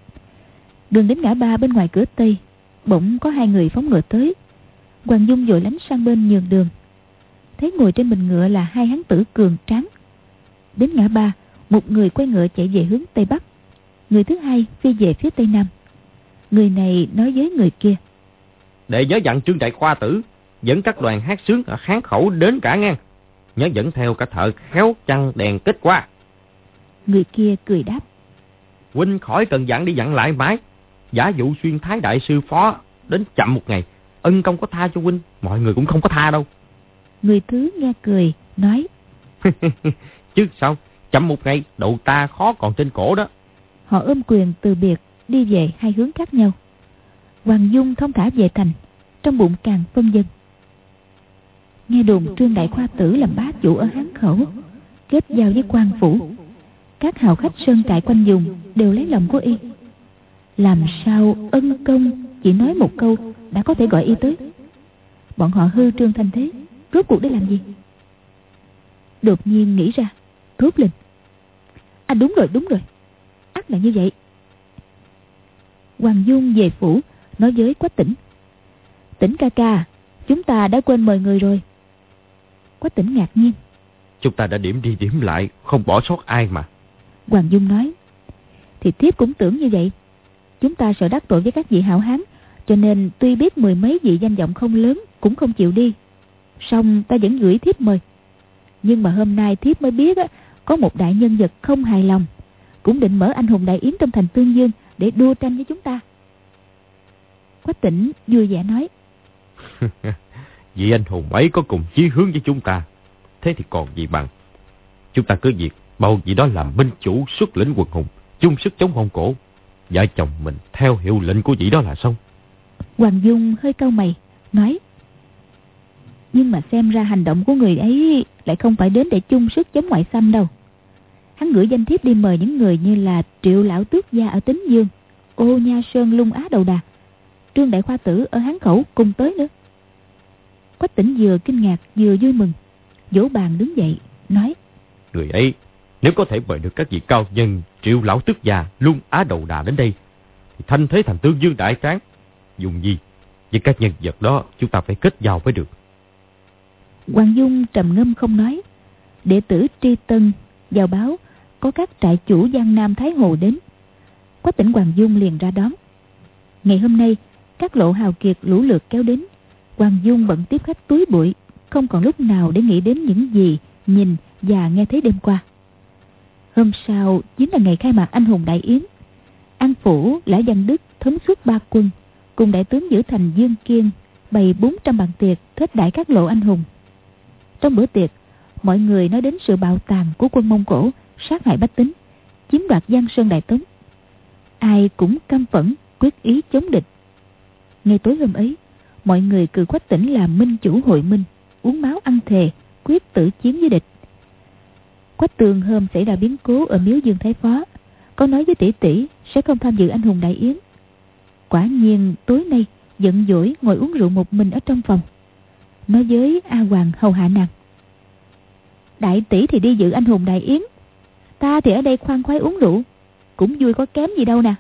Gần đến ngã ba bên ngoài cửa Tây, bỗng có hai người phóng ngựa tới. Hoàng Dung vội lánh sang bên nhường đường, thấy ngồi trên mình ngựa là hai hán tử cường tráng. Đến ngã ba, một người quay ngựa chạy về hướng Tây Bắc, người thứ hai phi về phía Tây Nam. Người này nói với người kia: Đệ nhớ dặn Trương Đại Khoa tử, dẫn các đoàn hát sướng ở Hán Khẩu đến cả ngang. Nhớ dẫn theo cả thợ khéo chăng đèn kết qua. Người kia cười đáp. Huynh khỏi cần dặn đi dặn lại mãi. Giả dụ Xuyên Thái đại sư phó đến chậm một ngày, ân công có tha cho huynh, mọi người cũng không có tha đâu. Người thứ nghe cười, nói. Chứ sao, chậm một ngày, độ ta khó còn trên cổ đó. Họ ôm quyền từ biệt, đi về hai hướng khác nhau. Hoàng Dung thong thả về thành, trong bụng càng phân vân. Nghe đồn Trương Đại Khoa Tử làm bá chủ ở Hán Khẩu, kết giao với quan phủ. Các hào khách sơn trại quanh vùng đều lấy lòng của y. Làm sao ân công chỉ nói một câu đã có thể gọi y tới? Bọn họ hư trương thanh thế, rốt cuộc để làm gì? Đột nhiên nghĩ ra, thốt lên. À đúng rồi, đúng rồi, ắt là như vậy. Hoàng Dung về phủ, nói với Quách Tĩnh. Tĩnh ca ca, chúng ta đã quên mời người rồi. Quách Tĩnh ngạc nhiên. Chúng ta đã điểm đi điểm lại, không bỏ sót ai mà. Hoàng Dung nói. Thì thiếp cũng tưởng như vậy. Chúng ta sợ đắc tội với các vị hảo hán, cho nên tuy biết mười mấy vị danh vọng không lớn cũng không chịu đi. Xong ta vẫn gửi thiếp mời. Nhưng mà hôm nay thiếp mới biết á, có một đại nhân vật không hài lòng, cũng định mở anh hùng đại yến trong thành Tương Dương để đua tranh với chúng ta. Quách Tĩnh vui vẻ nói. Vị anh hùng ấy có cùng chí hướng với chúng ta, thế thì còn gì bằng. Chúng ta cứ việc bầu vị đó làm binh chủ xuất lĩnh quần hùng, chung sức chống Mông Cổ. Vợ chồng mình theo hiệu lệnh của vị đó là xong. Hoàng Dung hơi cau mày, nói. Nhưng mà xem ra hành động của người ấy lại không phải đến để chung sức chống ngoại xâm đâu. Hắn gửi danh thiếp đi mời những người như là Triệu Lão Tước Gia ở Tín Dương, Ô Nha Sơn Lung Á Đầu Đà, Trương Đại Khoa Tử ở Hán Khẩu cùng tới nữa. Quách Tĩnh vừa kinh ngạc vừa vui mừng, vỗ bàn đứng dậy, nói. Người ấy nếu có thể mời được các vị cao nhân Triệu Lão Tước Gia, Lung Á Đầu Đà đến đây, thì thanh thế thành Tương Dương đại tráng. Dùng gì với các nhân vật đó chúng ta phải kết giao mới được. Hoàng Dung trầm ngâm không nói. Đệ tử Tri Tân vào báo có các trại chủ Giang Nam Thái Hồ đến. Quách Tĩnh Hoàng Dung liền ra đón. Ngày hôm nay các lộ hào kiệt lũ lượt kéo đến. Hoàng Dung bận tiếp khách túi bụi, không còn lúc nào để nghĩ đến những gì nhìn và nghe thấy đêm qua. Hôm sau chính là ngày khai mạc anh hùng đại yến. An phủ Lã Văn Đức thống suốt ba quân, cùng đại tướng giữ thành Dương Kiên bày bốn trăm bàn tiệc thết đãi các lộ anh hùng. Trong bữa tiệc, mọi người nói đến sự bạo tàn của quân Mông Cổ sát hại bách tính, chiếm đoạt Giang Sơn Đại Tống. Ai cũng căm phẫn quyết ý chống địch. Ngay tối hôm ấy, mọi người cử Quách Tĩnh làm minh chủ hội minh, uống máu ăn thề, quyết tử chiến với địch. Quách Tường hôm xảy ra biến cố ở miếu Dương Thái Phó, có nói với tỷ tỷ sẽ không tham dự anh hùng đại yến. Quả nhiên tối nay giận dỗi ngồi uống rượu một mình ở trong phòng, nói với A Hoàng hầu hạ nàng. Đại tỷ thì đi dự anh hùng đại yến, ta thì ở đây khoan khoái uống rượu, cũng vui có kém gì đâu nè.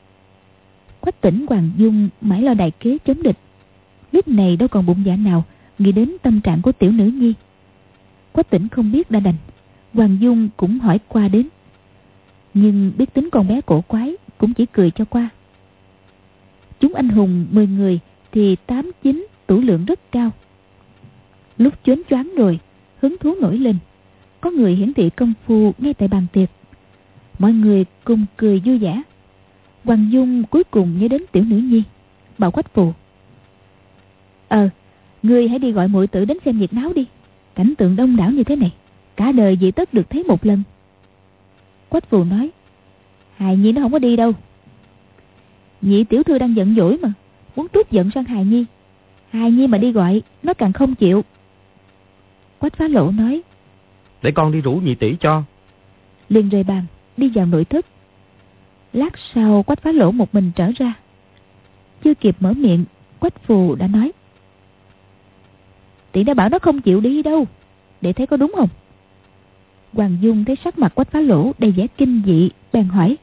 Quách Tĩnh Hoàng Dung mãi lo đại kế chống địch, lúc này đâu còn bụng dạ nào nghĩ đến tâm trạng của tiểu nữ nhi. Quách Tĩnh không biết đã đành, Hoàng Dung cũng hỏi qua đến, nhưng biết tính con bé cổ quái cũng chỉ cười cho qua. Chúng anh hùng mười người thì tám chín tủ lượng rất cao. Lúc choáng choáng rồi, hứng thú nổi lên, có người hiển thị công phu ngay tại bàn tiệc. Mọi người cùng cười vui vẻ. Hoàng Dung cuối cùng nhớ đến tiểu nữ nhi, bảo Quách Phù. Ờ, ngươi hãy đi gọi muội tử đến xem nhiệt náo đi. Cảnh tượng đông đảo như thế này, cả đời dị tất được thấy một lần. Quách Phù nói, Hài Nhi nó không có đi đâu. Nhị tiểu thư đang giận dỗi mà, muốn trút giận sang Hài Nhi. Hài Nhi mà đi gọi, nó càng không chịu. Quách Phá Lỗ nói, để con đi rủ nhị tỷ cho. Liền rời bàn, đi vào nội thất. Lát sau Quách Phá Lỗ một mình trở ra. Chưa kịp mở miệng, Quách Phù đã nói, tỷ đã bảo nó không chịu đi đâu, để thấy có đúng không? Hoàng Dung thấy sắc mặt Quách Phá Lỗ đầy vẻ kinh dị, bèn hỏi,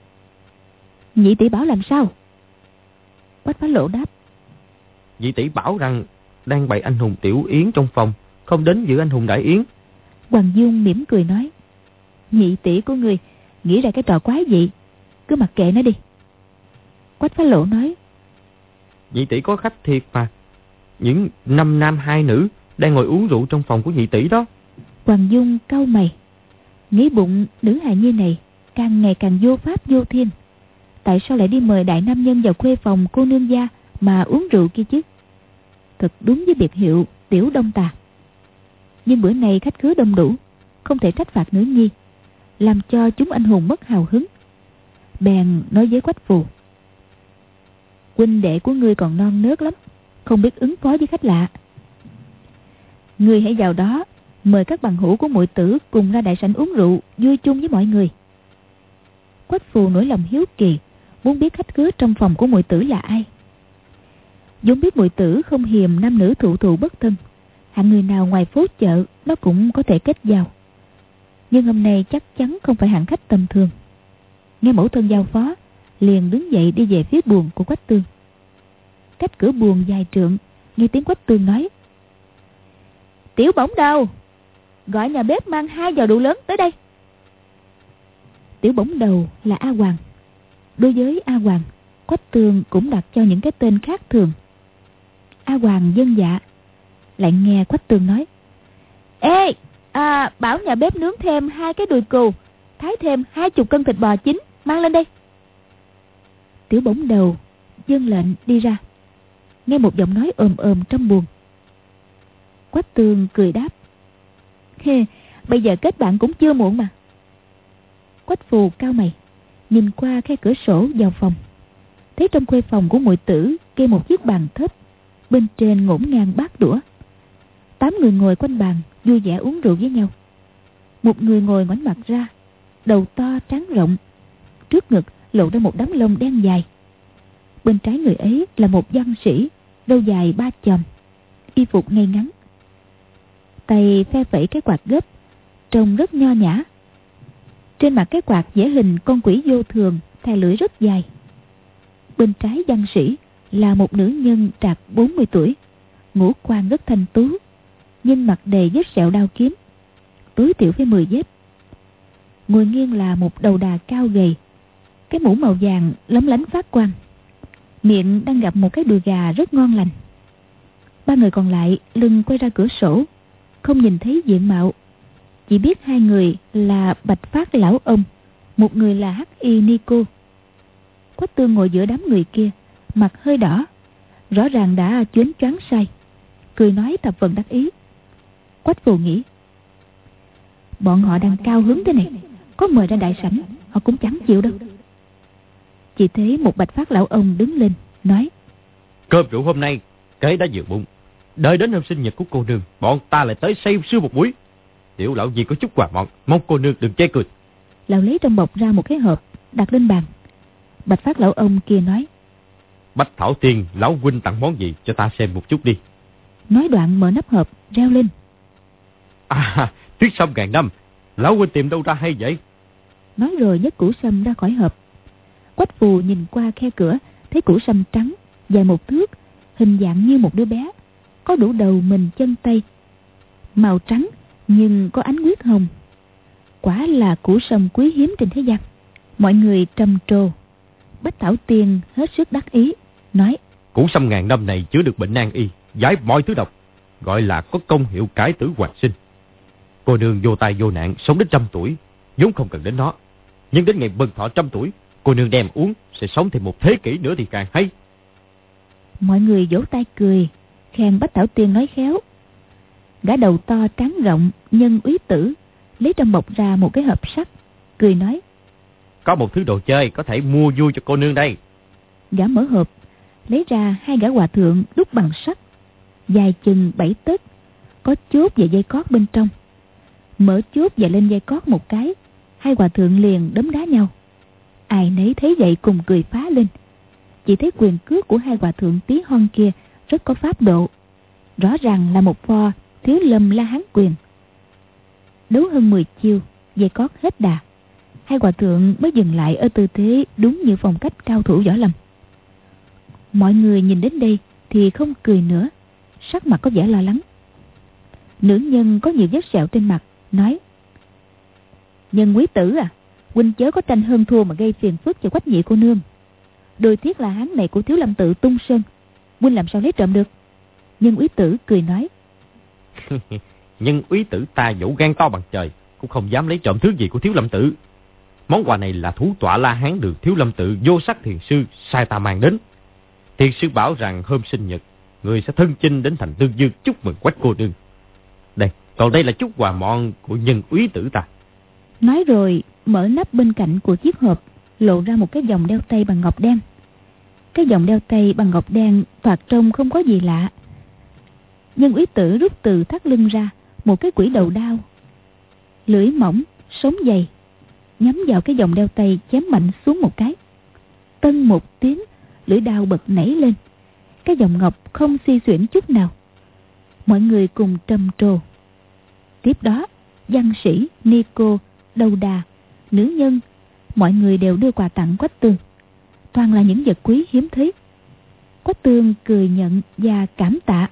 nhị tỷ bảo làm sao? Quách Phá Lỗ đáp, Nhị tỷ bảo rằng đang bày anh hùng tiểu yến trong phòng, không đến dự anh hùng đại yến. Hoàng Dung mỉm cười nói, nhị tỷ của người nghĩ ra cái trò quái gì, cứ mặc kệ nó đi. Quách Phá Lỗ nói, nhị tỷ có khách thiệt mà, những năm nam hai nữ đang ngồi uống rượu trong phòng của nhị tỷ đó. Hoàng Dung cau mày, nghĩ bụng nữ hài nhi này càng ngày càng vô pháp vô thiên. Tại sao lại đi mời đại nam nhân vào khuê phòng cô nương gia mà uống rượu kia chứ? Thật đúng với biệt hiệu tiểu đông tà. Nhưng bữa nay khách khứa đông đủ, không thể trách phạt nữ nhi, làm cho chúng anh hùng mất hào hứng. Bèn nói với Quách Phù: huynh đệ của ngươi còn non nớt lắm, không biết ứng phó với khách lạ. Ngươi hãy vào đó mời các bằng hữu của muội tử cùng ra đại sảnh uống rượu, vui chung với mọi người. Quách Phù nổi lòng hiếu kỳ, muốn biết khách khứa trong phòng của muội tử là ai. vốn biết muội tử không hiềm nam nữ thụ thụ bất thân, hạng người nào ngoài phố chợ nó cũng có thể kết giao. Nhưng hôm nay chắc chắn không phải hạng khách tầm thường. Nghe mẫu thân giao phó, liền đứng dậy đi về phía buồng của Quách Tương. Cách cửa buồng dài trượng, nghe tiếng Quách Tương nói: Tiểu Bổng Đầu, gọi nhà bếp mang hai giò rượu lớn tới đây. Tiểu Bổng Đầu là A Hoàng. Đối với A Hoàng, Quách Tương cũng đặt cho những cái tên khác thường. A Hoàng vâng dạ, lại nghe Quách Tương nói: Ê, à, bảo nhà bếp nướng thêm hai cái đùi cừu, thái thêm hai chục cân thịt bò chín, mang lên đây. Tiểu Bổng Đầu vâng lệnh đi ra. Nghe một giọng nói ồm ồm trong buồng. Quách Tương cười đáp: Hê, bây giờ kết bạn cũng chưa muộn mà. Quách Phù cau mày, nhìn qua khe cửa sổ vào phòng, thấy trong khuê phòng của muội tử kê một chiếc bàn thấp, bên trên ngổn ngang bát đũa. Tám người ngồi quanh bàn vui vẻ uống rượu với nhau. Một người ngồi ngoảnh mặt ra, đầu to trán rộng, trước ngực lộ ra một đám lông đen dài. Bên trái người ấy là một văn sĩ, râu dài ba chòm, y phục ngay ngắn, tay phe phẩy cái quạt gấp, trông rất nho nhã. Trên mặt cái quạt vẽ hình con quỷ vô thường, thè lưỡi rất dài. Bên trái văn sĩ là một nữ nhân trạc bốn mươi tuổi, ngũ quan rất thanh tú, nhưng mặt đầy vết sẹo đao kiếm, tối thiểu phải mười vết. Ngồi nghiêng là một đầu đà cao gầy, cái mũ màu vàng lóng lánh phát quang, miệng đang gặp một cái đùi gà rất ngon lành. Ba người còn lại lưng quay ra cửa sổ, không nhìn thấy diện mạo, chỉ biết hai người là Bạch Phát lão ông, một người là Hắc Y Ni cô. Quách Tương ngồi giữa đám người kia, mặt hơi đỏ, rõ ràng đã choáng choáng say, cười nói thập phần đắc ý. Quách Phù nghĩ, bọn họ đang cao hứng thế này, có mời ra đại sảnh họ cũng chẳng chịu đâu. Chỉ thấy một Bạch Phát lão ông đứng lên nói: Cơm rượu hôm nay kế đã vừa bụng, đợi đến hôm sinh nhật của cô nương, bọn ta lại tới say sưa một buổi. Tiểu lão gì có chút quà mọn, mong cô nương đừng chê cười. Lão lấy trong bọc ra một cái hộp đặt lên bàn. Bạch Phát lão ông kia nói: Bách Thảo Tiên, lão huynh tặng món gì cho ta xem một chút đi. Nói đoạn mở nắp hộp reo lên: À, tuyết sâm ngàn năm, lão huynh tìm đâu ra hay vậy? Nói rồi nhấc củ sâm ra khỏi hộp. Quách Phù nhìn qua khe cửa, thấy củ sâm trắng, dài một thước, hình dạng như một đứa bé, có đủ đầu mình chân tay, màu trắng nhưng có ánh huyết hồng. Quả là củ sâm quý hiếm trên thế gian. Mọi người trầm trồ. Bách Thảo Tiên hết sức đắc ý, nói: Củ sâm ngàn năm này chứa được bệnh nan y, giải mọi thứ độc, gọi là có công hiệu cải tử hoàn sinh. Cô nương vô tai vô nạn, sống đến trăm tuổi, vốn không cần đến nó, nhưng đến ngày bần thọ trăm tuổi, cô nương đem uống sẽ sống thêm một thế kỷ nữa thì càng hay. Mọi người vỗ tay cười, khen Bách Thảo Tiên nói khéo. Gã đầu to trán rộng nhân úy tử lấy trong bọc ra một cái hộp sắt, cười nói: Có một thứ đồ chơi có thể mua vui cho cô nương đây. Gã mở hộp, lấy ra hai gã hòa thượng đúc bằng sắt, dài chừng bảy tấc, có chốt và dây cót bên trong. Mở chốt và lên dây cót một cái, hai hòa thượng liền đấm đá nhau. Ai nấy thấy vậy cùng cười phá lên. Chỉ thấy quyền cước của hai hòa thượng tí hon kia rất có pháp độ, rõ ràng là một pho Thiếu Lâm La Hán quyền. Đấu hơn mười chiêu, dây cót hết đà, hai hòa thượng mới dừng lại ở tư thế đúng như phong cách cao thủ võ lâm. Mọi người nhìn đến đây thì không cười nữa, sắc mặt có vẻ lo lắng. Nữ nhân có nhiều vết sẹo trên mặt nói: Nhân quý tử à, huynh chớ có tranh hơn thua mà gây phiền phức cho Quách nhị cô nương. Đôi thiết là hán này của Thiếu Lâm tự Tung Sơn, huynh làm sao lấy trộm được? Nhân Úy Tử cười nói. Nhân Úy Tử ta dẫu gan to bằng trời, cũng không dám lấy trộm thứ gì của Thiếu Lâm Tự. Món quà này là thủ tọa La Hán Đường Thiếu Lâm Tự Vô Sắc Thiền Sư sai ta mang đến. Thiền sư bảo rằng hôm sinh nhật, người sẽ thân chinh đến thành Tương Dương chúc mừng Quách cô nương. Đây, còn đây là chút quà mọn của Nhân Úy Tử ta. Nói rồi mở nắp bên cạnh của chiếc hộp, lộ ra một cái vòng đeo tay bằng ngọc đen. Cái vòng đeo tay bằng ngọc đen thoạt trông không có gì lạ. Nhân Úy Tử rút từ thắt lưng ra một cái quỷ đầu đao, lưỡi mỏng, sống dày, nhắm vào cái vòng đeo tay chém mạnh xuống một cái. Tân một tiếng, lưỡi đao bật nảy lên. Cái vòng ngọc không xi xuyển chút nào. Mọi người cùng trầm trồ. Tiếp đó, văn sĩ, ni cô, đầu đà, nữ nhân, mọi người đều đưa quà tặng Quách Tương. Toàn là những vật quý hiếm thấy. Quách Tương cười nhận và cảm tạ.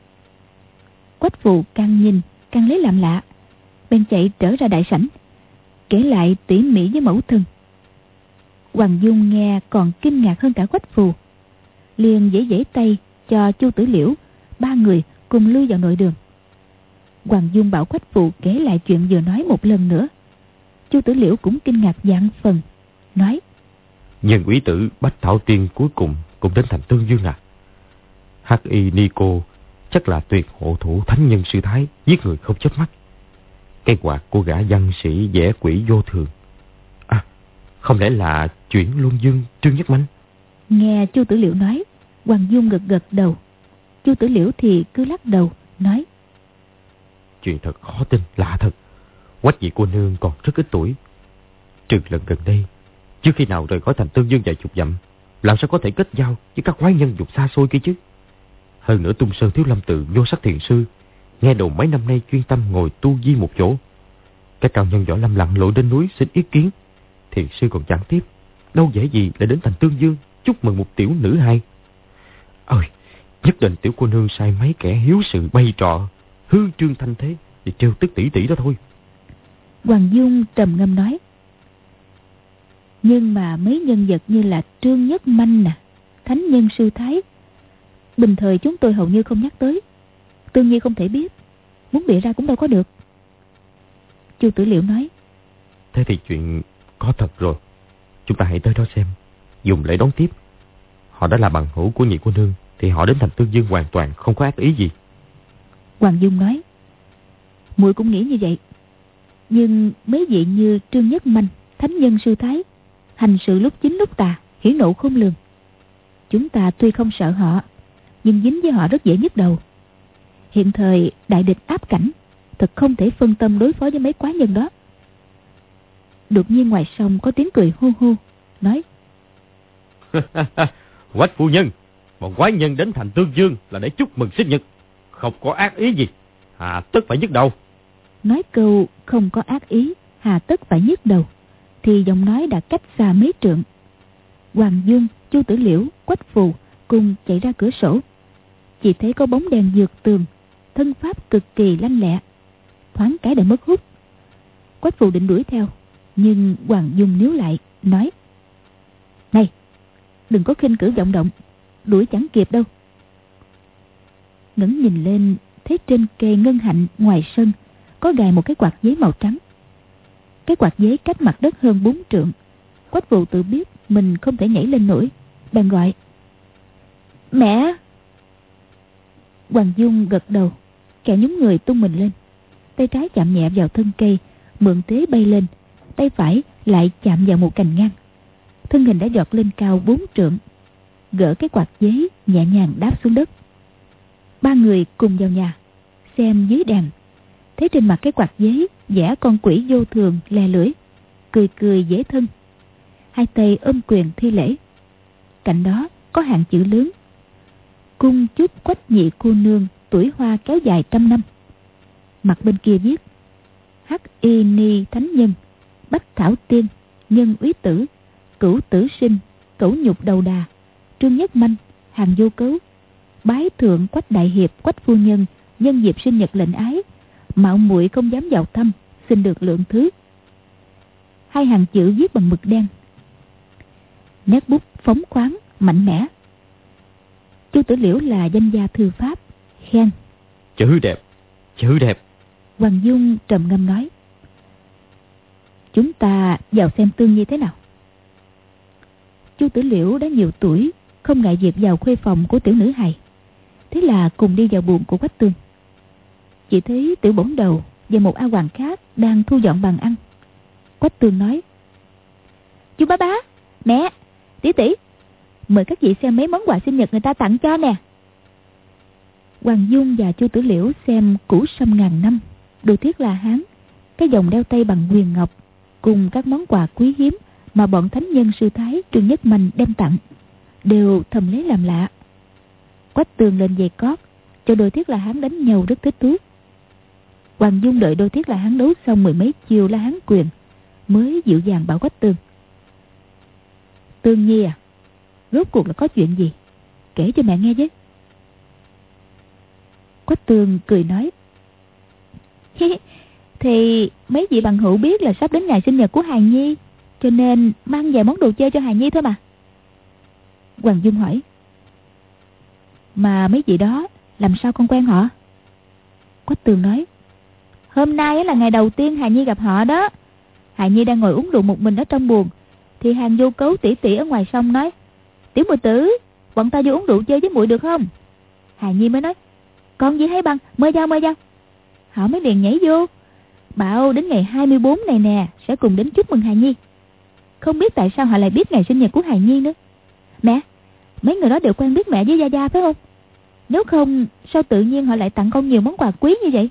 Quách Phù càng nhìn càng lấy làm lạ, bèn chạy trở ra đại sảnh, kể lại tỉ mỉ với mẫu thân. Hoàng Dung nghe còn kinh ngạc hơn cả Quách Phù, liền giãy giãy tay cho Chu Tử Liễu, ba người cùng lui vào nội đường. Hoàng Dung bảo Quách Phù kể lại chuyện vừa nói một lần nữa. Chu Tử Liễu cũng kinh ngạc vạn phần, nói: Nhân Úy Tử Bách Thảo Tiên cuối cùng cũng đến thành Tương Dương à? Hắc Y Ni Cô chắc là tuyệt hộ thủ thánh nhân sư thái, giết người không chớp mắt. Cái quạt của gã văn sĩ vẽ quỷ vô thường, à, không lẽ là chuyển Luân Dương Trương Nhất Manh? Nghe Chu Tử Liễu nói, Hoàng Dung gật gật đầu. Chu Tử Liễu thì cứ lắc đầu, nói: Chuyện thật khó tin, lạ thật. Quách vị cô nương còn rất ít tuổi, trừ lần gần đây, trước khi nào rời khỏi thành Tương Dương vài chục dặm, làm sao có thể kết giao với các quái nhân dục xa xôi kia chứ? Hơn nữa Tung Sơn Thiếu Lâm Tự Vô Sắc Thiền Sư nghe đồn mấy năm nay chuyên tâm ngồi tu di một chỗ. Các cao nhân võ lâm lặn lội đến núi xin ý kiến, thiền sư còn chẳng tiếp, đâu dễ gì lại đến thành Tương Dương chúc mừng một tiểu nữ hài. Ơi, nhất định tiểu cô nương sai mấy kẻ hiếu sự bay trọ, hư trương thanh thế để trêu tức tỷ tỷ đó thôi. Hoàng Dung trầm ngâm nói: Nhưng mà mấy nhân vật như là Trương Nhất Manh nè, thánh nhân sư thái, bình thời chúng tôi hầu như không nhắc tới, Tương Nhi không thể biết, muốn bịa ra cũng đâu có được. Chu Tử Liễu nói: Thế thì chuyện có thật rồi, chúng ta hãy tới đó xem, dùng lễ đón tiếp. Họ đã là bằng hữu của nhị cô nương, thì họ đến thành Tương Dương hoàn toàn không có ác ý gì. Hoàng Dung nói: Muội cũng nghĩ như vậy, nhưng mấy vị như Trương Nhất Manh, thánh nhân sư thái, hành sự lúc chính lúc tà, hỉ nộ không lường. Chúng ta tuy không sợ họ, nhưng dính với họ rất dễ nhức đầu. Hiện thời đại địch áp cảnh, thật không thể phân tâm đối phó với mấy quái nhân đó. Đột nhiên ngoài sông có tiếng cười hô hô, nói: Quách phu nhân, bọn quái nhân đến thành Tương Dương là để chúc mừng sinh nhật, không có ác ý gì, hà tất phải nhức đầu. Nói câu không có ác ý, hà tất phải nhức đầu, thì giọng nói đã cách xa mấy trượng. Hoàng Dung, Chu Tử Liễu, Quách Phù cùng chạy ra cửa sổ. Chỉ thấy có bóng đèn vượt tường, thân pháp cực kỳ lanh lẹ, thoáng cái đã mất hút. Quách Phù định đuổi theo, nhưng Hoàng Dung níu lại, nói: Này, đừng có khinh cử vọng động, đuổi chẳng kịp đâu. Ngẩng nhìn lên, thấy trên cây ngân hạnh ngoài sân có gài một cái quạt giấy màu trắng. Cái quạt giấy cách mặt đất hơn bốn trượng. Quách Phù tự biết mình không thể nhảy lên nổi, bèn gọi: Mẹ! Hoàng Dung gật đầu, kẻ nhúng người tung mình lên. Tay trái chạm nhẹ vào thân cây, mượn thế bay lên. Tay phải lại chạm vào một cành ngang. Thân hình đã giọt lên cao bốn trượng, gỡ cái quạt giấy nhẹ nhàng đáp xuống đất. Ba người cùng vào nhà, xem dưới đèn, thấy trên mặt cái quạt giấy vẽ con quỷ vô thường lè lưỡi, cười cười dễ thân. Hai tay ôm quyền thi lễ. Cạnh đó có hàng chữ lớn: Cung chúc Quách nhị cô nương tuổi hoa kéo dài trăm năm. Mặt bên kia viết: Hắc Y Ni thánh nhân, Bách Thảo Tiên, Nhân Úy Tử, Cửu Tử Sinh, Cẩu Nhục Đầu Đà, Trương Nhất Manh, Hàng Vô Cấu, bái thượng Quách đại hiệp, Quách phu nhân nhân dịp sinh nhật lệnh ái, mạo muội không dám vào thăm, xin được lượng thứ. Hai hàng chữ viết bằng mực đen, nét bút phóng khoáng mạnh mẽ. Chu Tử Liễu là danh gia thư pháp, Khen. Chữ đẹp, chữ đẹp. Hoàng Dung trầm ngâm nói. Chúng ta vào xem Tương Nhi thế nào. Chu Tử Liễu đã nhiều tuổi, không ngại việc vào khuê phòng của tiểu nữ hài, thế là cùng đi vào buồng của Quách Tương. Chỉ thấy Tiểu Bổng Đầu và một A Hoàng khác đang thu dọn bàn ăn. Quách Tương nói. Chú bá bá, mẹ, tỷ tỷ, mời các vị xem mấy món quà sinh nhật người ta tặng cho nè. Hoàng Dung và Chu Tử Liễu xem củ sâm ngàn năm, đồ thiết La Hán, cái vòng đeo tay bằng huyền ngọc, cùng các món quà quý hiếm mà bọn thánh nhân sư thái Trương Nhất Manh đem tặng, đều thầm lấy làm lạ. Quách Tường lên giày cót, cho đôi thiết La Hán đánh nhau rất thích thú. Hoàng Dung đợi đôi thiết La Hán đấu xong mười mấy chiêu La Hán quyền, mới dịu dàng bảo Quách Tường. Tương Nhi à, rốt cuộc là có chuyện gì, kể cho mẹ nghe với. Quách Tường cười nói. Thì mấy vị bằng hữu biết là sắp đến ngày sinh nhật của Hài Nhi, cho nên mang vài món đồ chơi cho Hài Nhi thôi mà. Hoàng Dung hỏi. Mà mấy vị đó làm sao con quen họ? Quách Tường nói. Hôm nay là ngày đầu tiên Hài Nhi gặp họ đó. Hài Nhi đang ngồi uống rượu một mình ở trong buồng, thì Hàng Vô Cấu tỷ tỷ ở ngoài sông nói. Tiểu Mùi Tử, bọn ta vô uống rượu chơi với muội được không? Hài Nhi mới nói. Con gì hay bằng, mời vào mời vào. Họ mới liền nhảy vô, bảo đến ngày hai mươi bốn này nè sẽ cùng đến chúc mừng Hài Nhi. Không biết tại sao họ lại biết ngày sinh nhật của Hài Nhi nữa. Mẹ, mấy người đó đều quen biết mẹ với Gia Gia phải không? Nếu không sao tự nhiên họ lại tặng con nhiều món quà quý như vậy?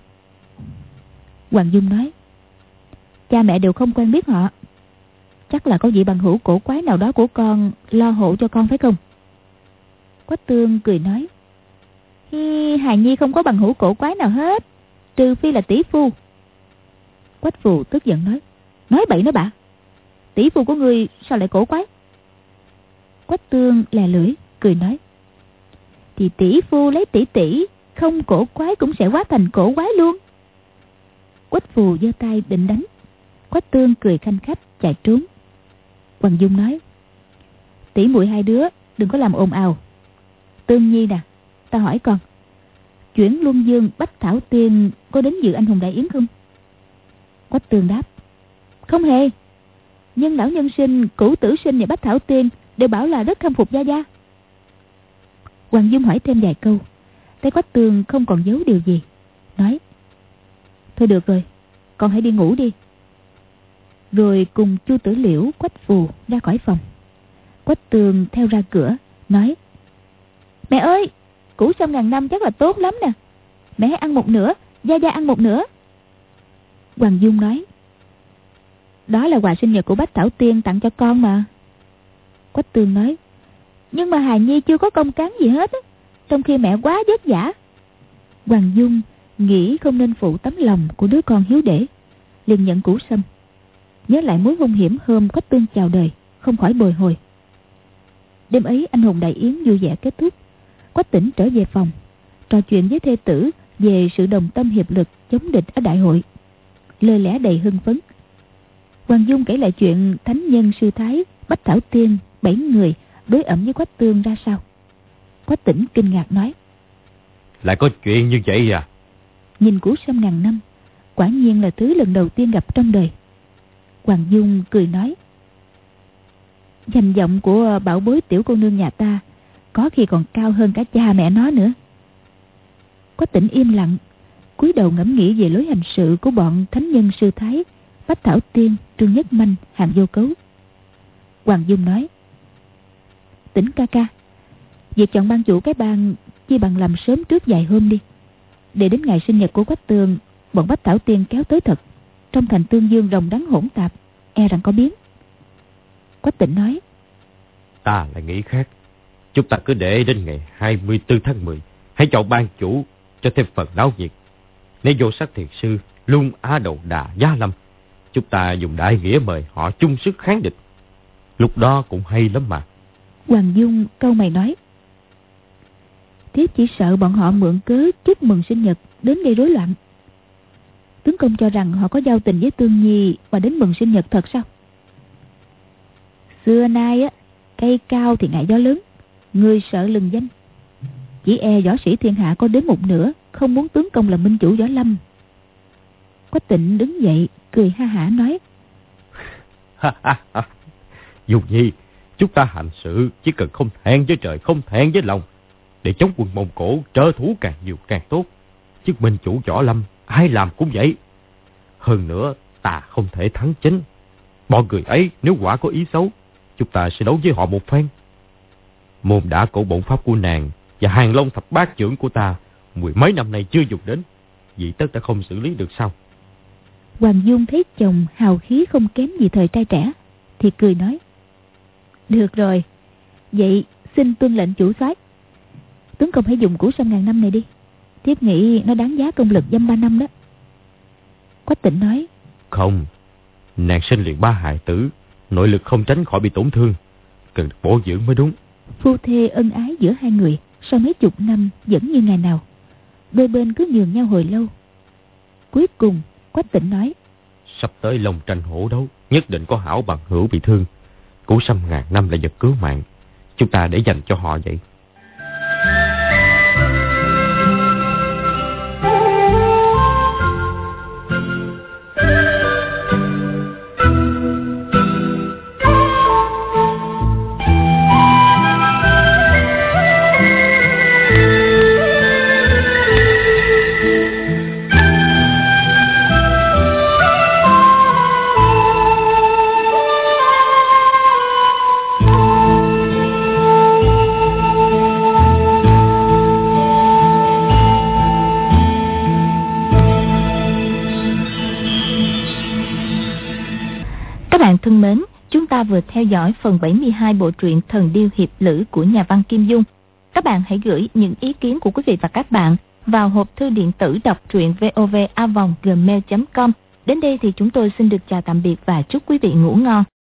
Hoàng Dung nói. Cha mẹ đều không quen biết họ. Chắc là có vị bằng hữu cổ quái nào đó của con lo hộ cho con phải không? Quách Tương cười nói. Hi, Hài Nhi không có bằng hữu cổ quái nào hết, trừ phi là tỷ phu. Quách Phù tức giận nói. Nói bậy nói bạ, tỷ phu của ngươi sao lại cổ quái? Quách Tương lè lưỡi cười nói. Thì tỷ phu lấy tỷ tỷ, không cổ quái cũng sẽ hóa thành cổ quái luôn. Quách Phù giơ tay định đánh, Quách Tương cười khanh khách chạy trốn. Hoàng Dung nói. Tỷ muội hai đứa đừng có làm ồn ào. Tương Nhi nè, ta hỏi con, chuyển Luân Dương Bách Thảo Tiên có đến dự anh hùng đại yến không? Quách Tương đáp. Không hề. Nhưng lão nhân sinh, Cửu Tử Sinh và Bách Thảo Tiên đều bảo là rất khâm phục Gia Gia. Hoàng Dung hỏi thêm vài câu, thấy Quách Tương không còn giấu điều gì, nói. Thôi được rồi, con hãy đi ngủ đi. Rồi cùng Chu Tử Liễu, Quách Phù ra khỏi phòng. Quách Tương theo ra cửa, nói. Mẹ ơi, củ sâm ngàn năm chắc là tốt lắm nè. Mẹ hãy ăn một nửa, Gia Gia ăn một nửa. Hoàng Dung nói. Đó là quà sinh nhật của Bách Thảo Tiên tặng cho con mà. Quách Tương nói. Nhưng mà Hài Nhi chưa có công cán gì hết á, trong khi mẹ quá vất vả. Hoàng Dung nghĩ không nên phụ tấm lòng của đứa con hiếu để, liền nhận củ sâm. Nhớ lại mối hung hiểm hôm Quách Tương chào đời, không khỏi bồi hồi. Đêm ấy anh hùng đại yến vui vẻ kết thúc. Quách Tĩnh trở về phòng, trò chuyện với thê tử về sự đồng tâm hiệp lực chống địch ở đại hội, lời lẽ đầy hưng phấn. Hoàng Dung kể lại chuyện thánh nhân sư thái Bách Thảo Tiên bảy người đối ẩm với Quách Tương ra sao. Quách Tĩnh kinh ngạc nói. Lại có chuyện như vậy à? Nhìn củ sâm ngàn năm, quả nhiên là thứ lần đầu tiên gặp trong đời. Hoàng Dung cười nói. Danh vọng của bảo bối tiểu cô nương nhà ta có khi còn cao hơn cả cha mẹ nó nữa. Quách Tĩnh im lặng, cúi đầu ngẫm nghĩ về lối hành sự của bọn thánh nhân sư thái Bách Thảo Tiên, Trương Nhất Manh, Hàm Vô Cấu. Hoàng Dung nói. Tĩnh ca ca, việc chọn ban chủ cái bang chi bằng làm sớm trước vài hôm đi, để đến ngày sinh nhật của Quách Tương, bọn Bách Thảo Tiên kéo tới thật, trong thành Tương Dương rồng rắn hỗn tạp, e rằng có biến. Quách Tĩnh nói. Ta lại nghĩ khác. Chúng ta cứ để đến ngày hai mươi tư tháng mười, hãy chọn ban chủ cho thêm phần náo nhiệt. Nếu vô sắc thiệt sư Lung Á Đầu Đà Giá Lâm, chúng ta dùng đại nghĩa mời họ chung sức kháng địch, lúc đó cũng hay lắm mà. Hoàng Dung câu mày nói. Thiếp chỉ sợ bọn họ mượn cớ chúc mừng sinh nhật đến gây rối loạn. Tướng công cho rằng họ có giao tình với Tương Nhi mà đến mừng sinh nhật thật sao? Xưa nay á, cây cao thì ngại gió lớn, người sợ lừng danh. Chỉ e võ sĩ thiên hạ có đến một nửa không muốn tướng công là minh chủ võ lâm. Quách Tịnh đứng dậy cười ha hả nói: Dung Nhi, chúng ta hành sự chỉ cần không thẹn với trời, không thẹn với lòng, để chống quân Mông Cổ trở thủ càng nhiều càng tốt. Chứ minh chủ võ lâm ai làm cũng vậy. Hơn nữa ta không thể thắng chính. Bọn người ấy nếu quả có ý xấu, chúng ta sẽ đấu với họ một phen. Môn đã cổ bổn pháp của nàng và hàng long thập bát trưởng của ta mười mấy năm nay chưa dùng đến, vậy tất đã không xử lý được sao? Hoàng Dung thấy chồng hào khí không kém gì thời trai trẻ thì cười nói: Được rồi, vậy xin tuân lệnh chủ soái. Tướng công hãy dùng củ sâm ngàn năm này đi, thiếp nghĩ nó đáng giá công lực dăm ba năm đó. Quách Tịnh nói: Không, nàng sinh liền ba hài tử, nội lực không tránh khỏi bị tổn thương, cần được bổ dưỡng mới đúng. Phu thê ân ái giữa hai người sau mấy chục năm vẫn như ngày nào. Đôi bên cứ nhường nhau hồi lâu. Cuối cùng Quách Tịnh nói: Sắp tới long tranh hổ đấu, nhất định có hảo bằng hữu bị thương. Củ sâm ngàn năm là vật cứu mạng, chúng ta để dành cho họ vậy. Thân mến, chúng ta vừa theo dõi phần bảy mươi hai bộ truyện Thần Điêu Hiệp Lữ của nhà văn Kim Dung. Các bạn hãy gửi những ý kiến của quý vị và các bạn vào hộp thư điện tử đọc truyện vov a vòng gmail chấm com. Đến đây thì chúng tôi xin được chào tạm biệt và chúc quý vị ngủ ngon.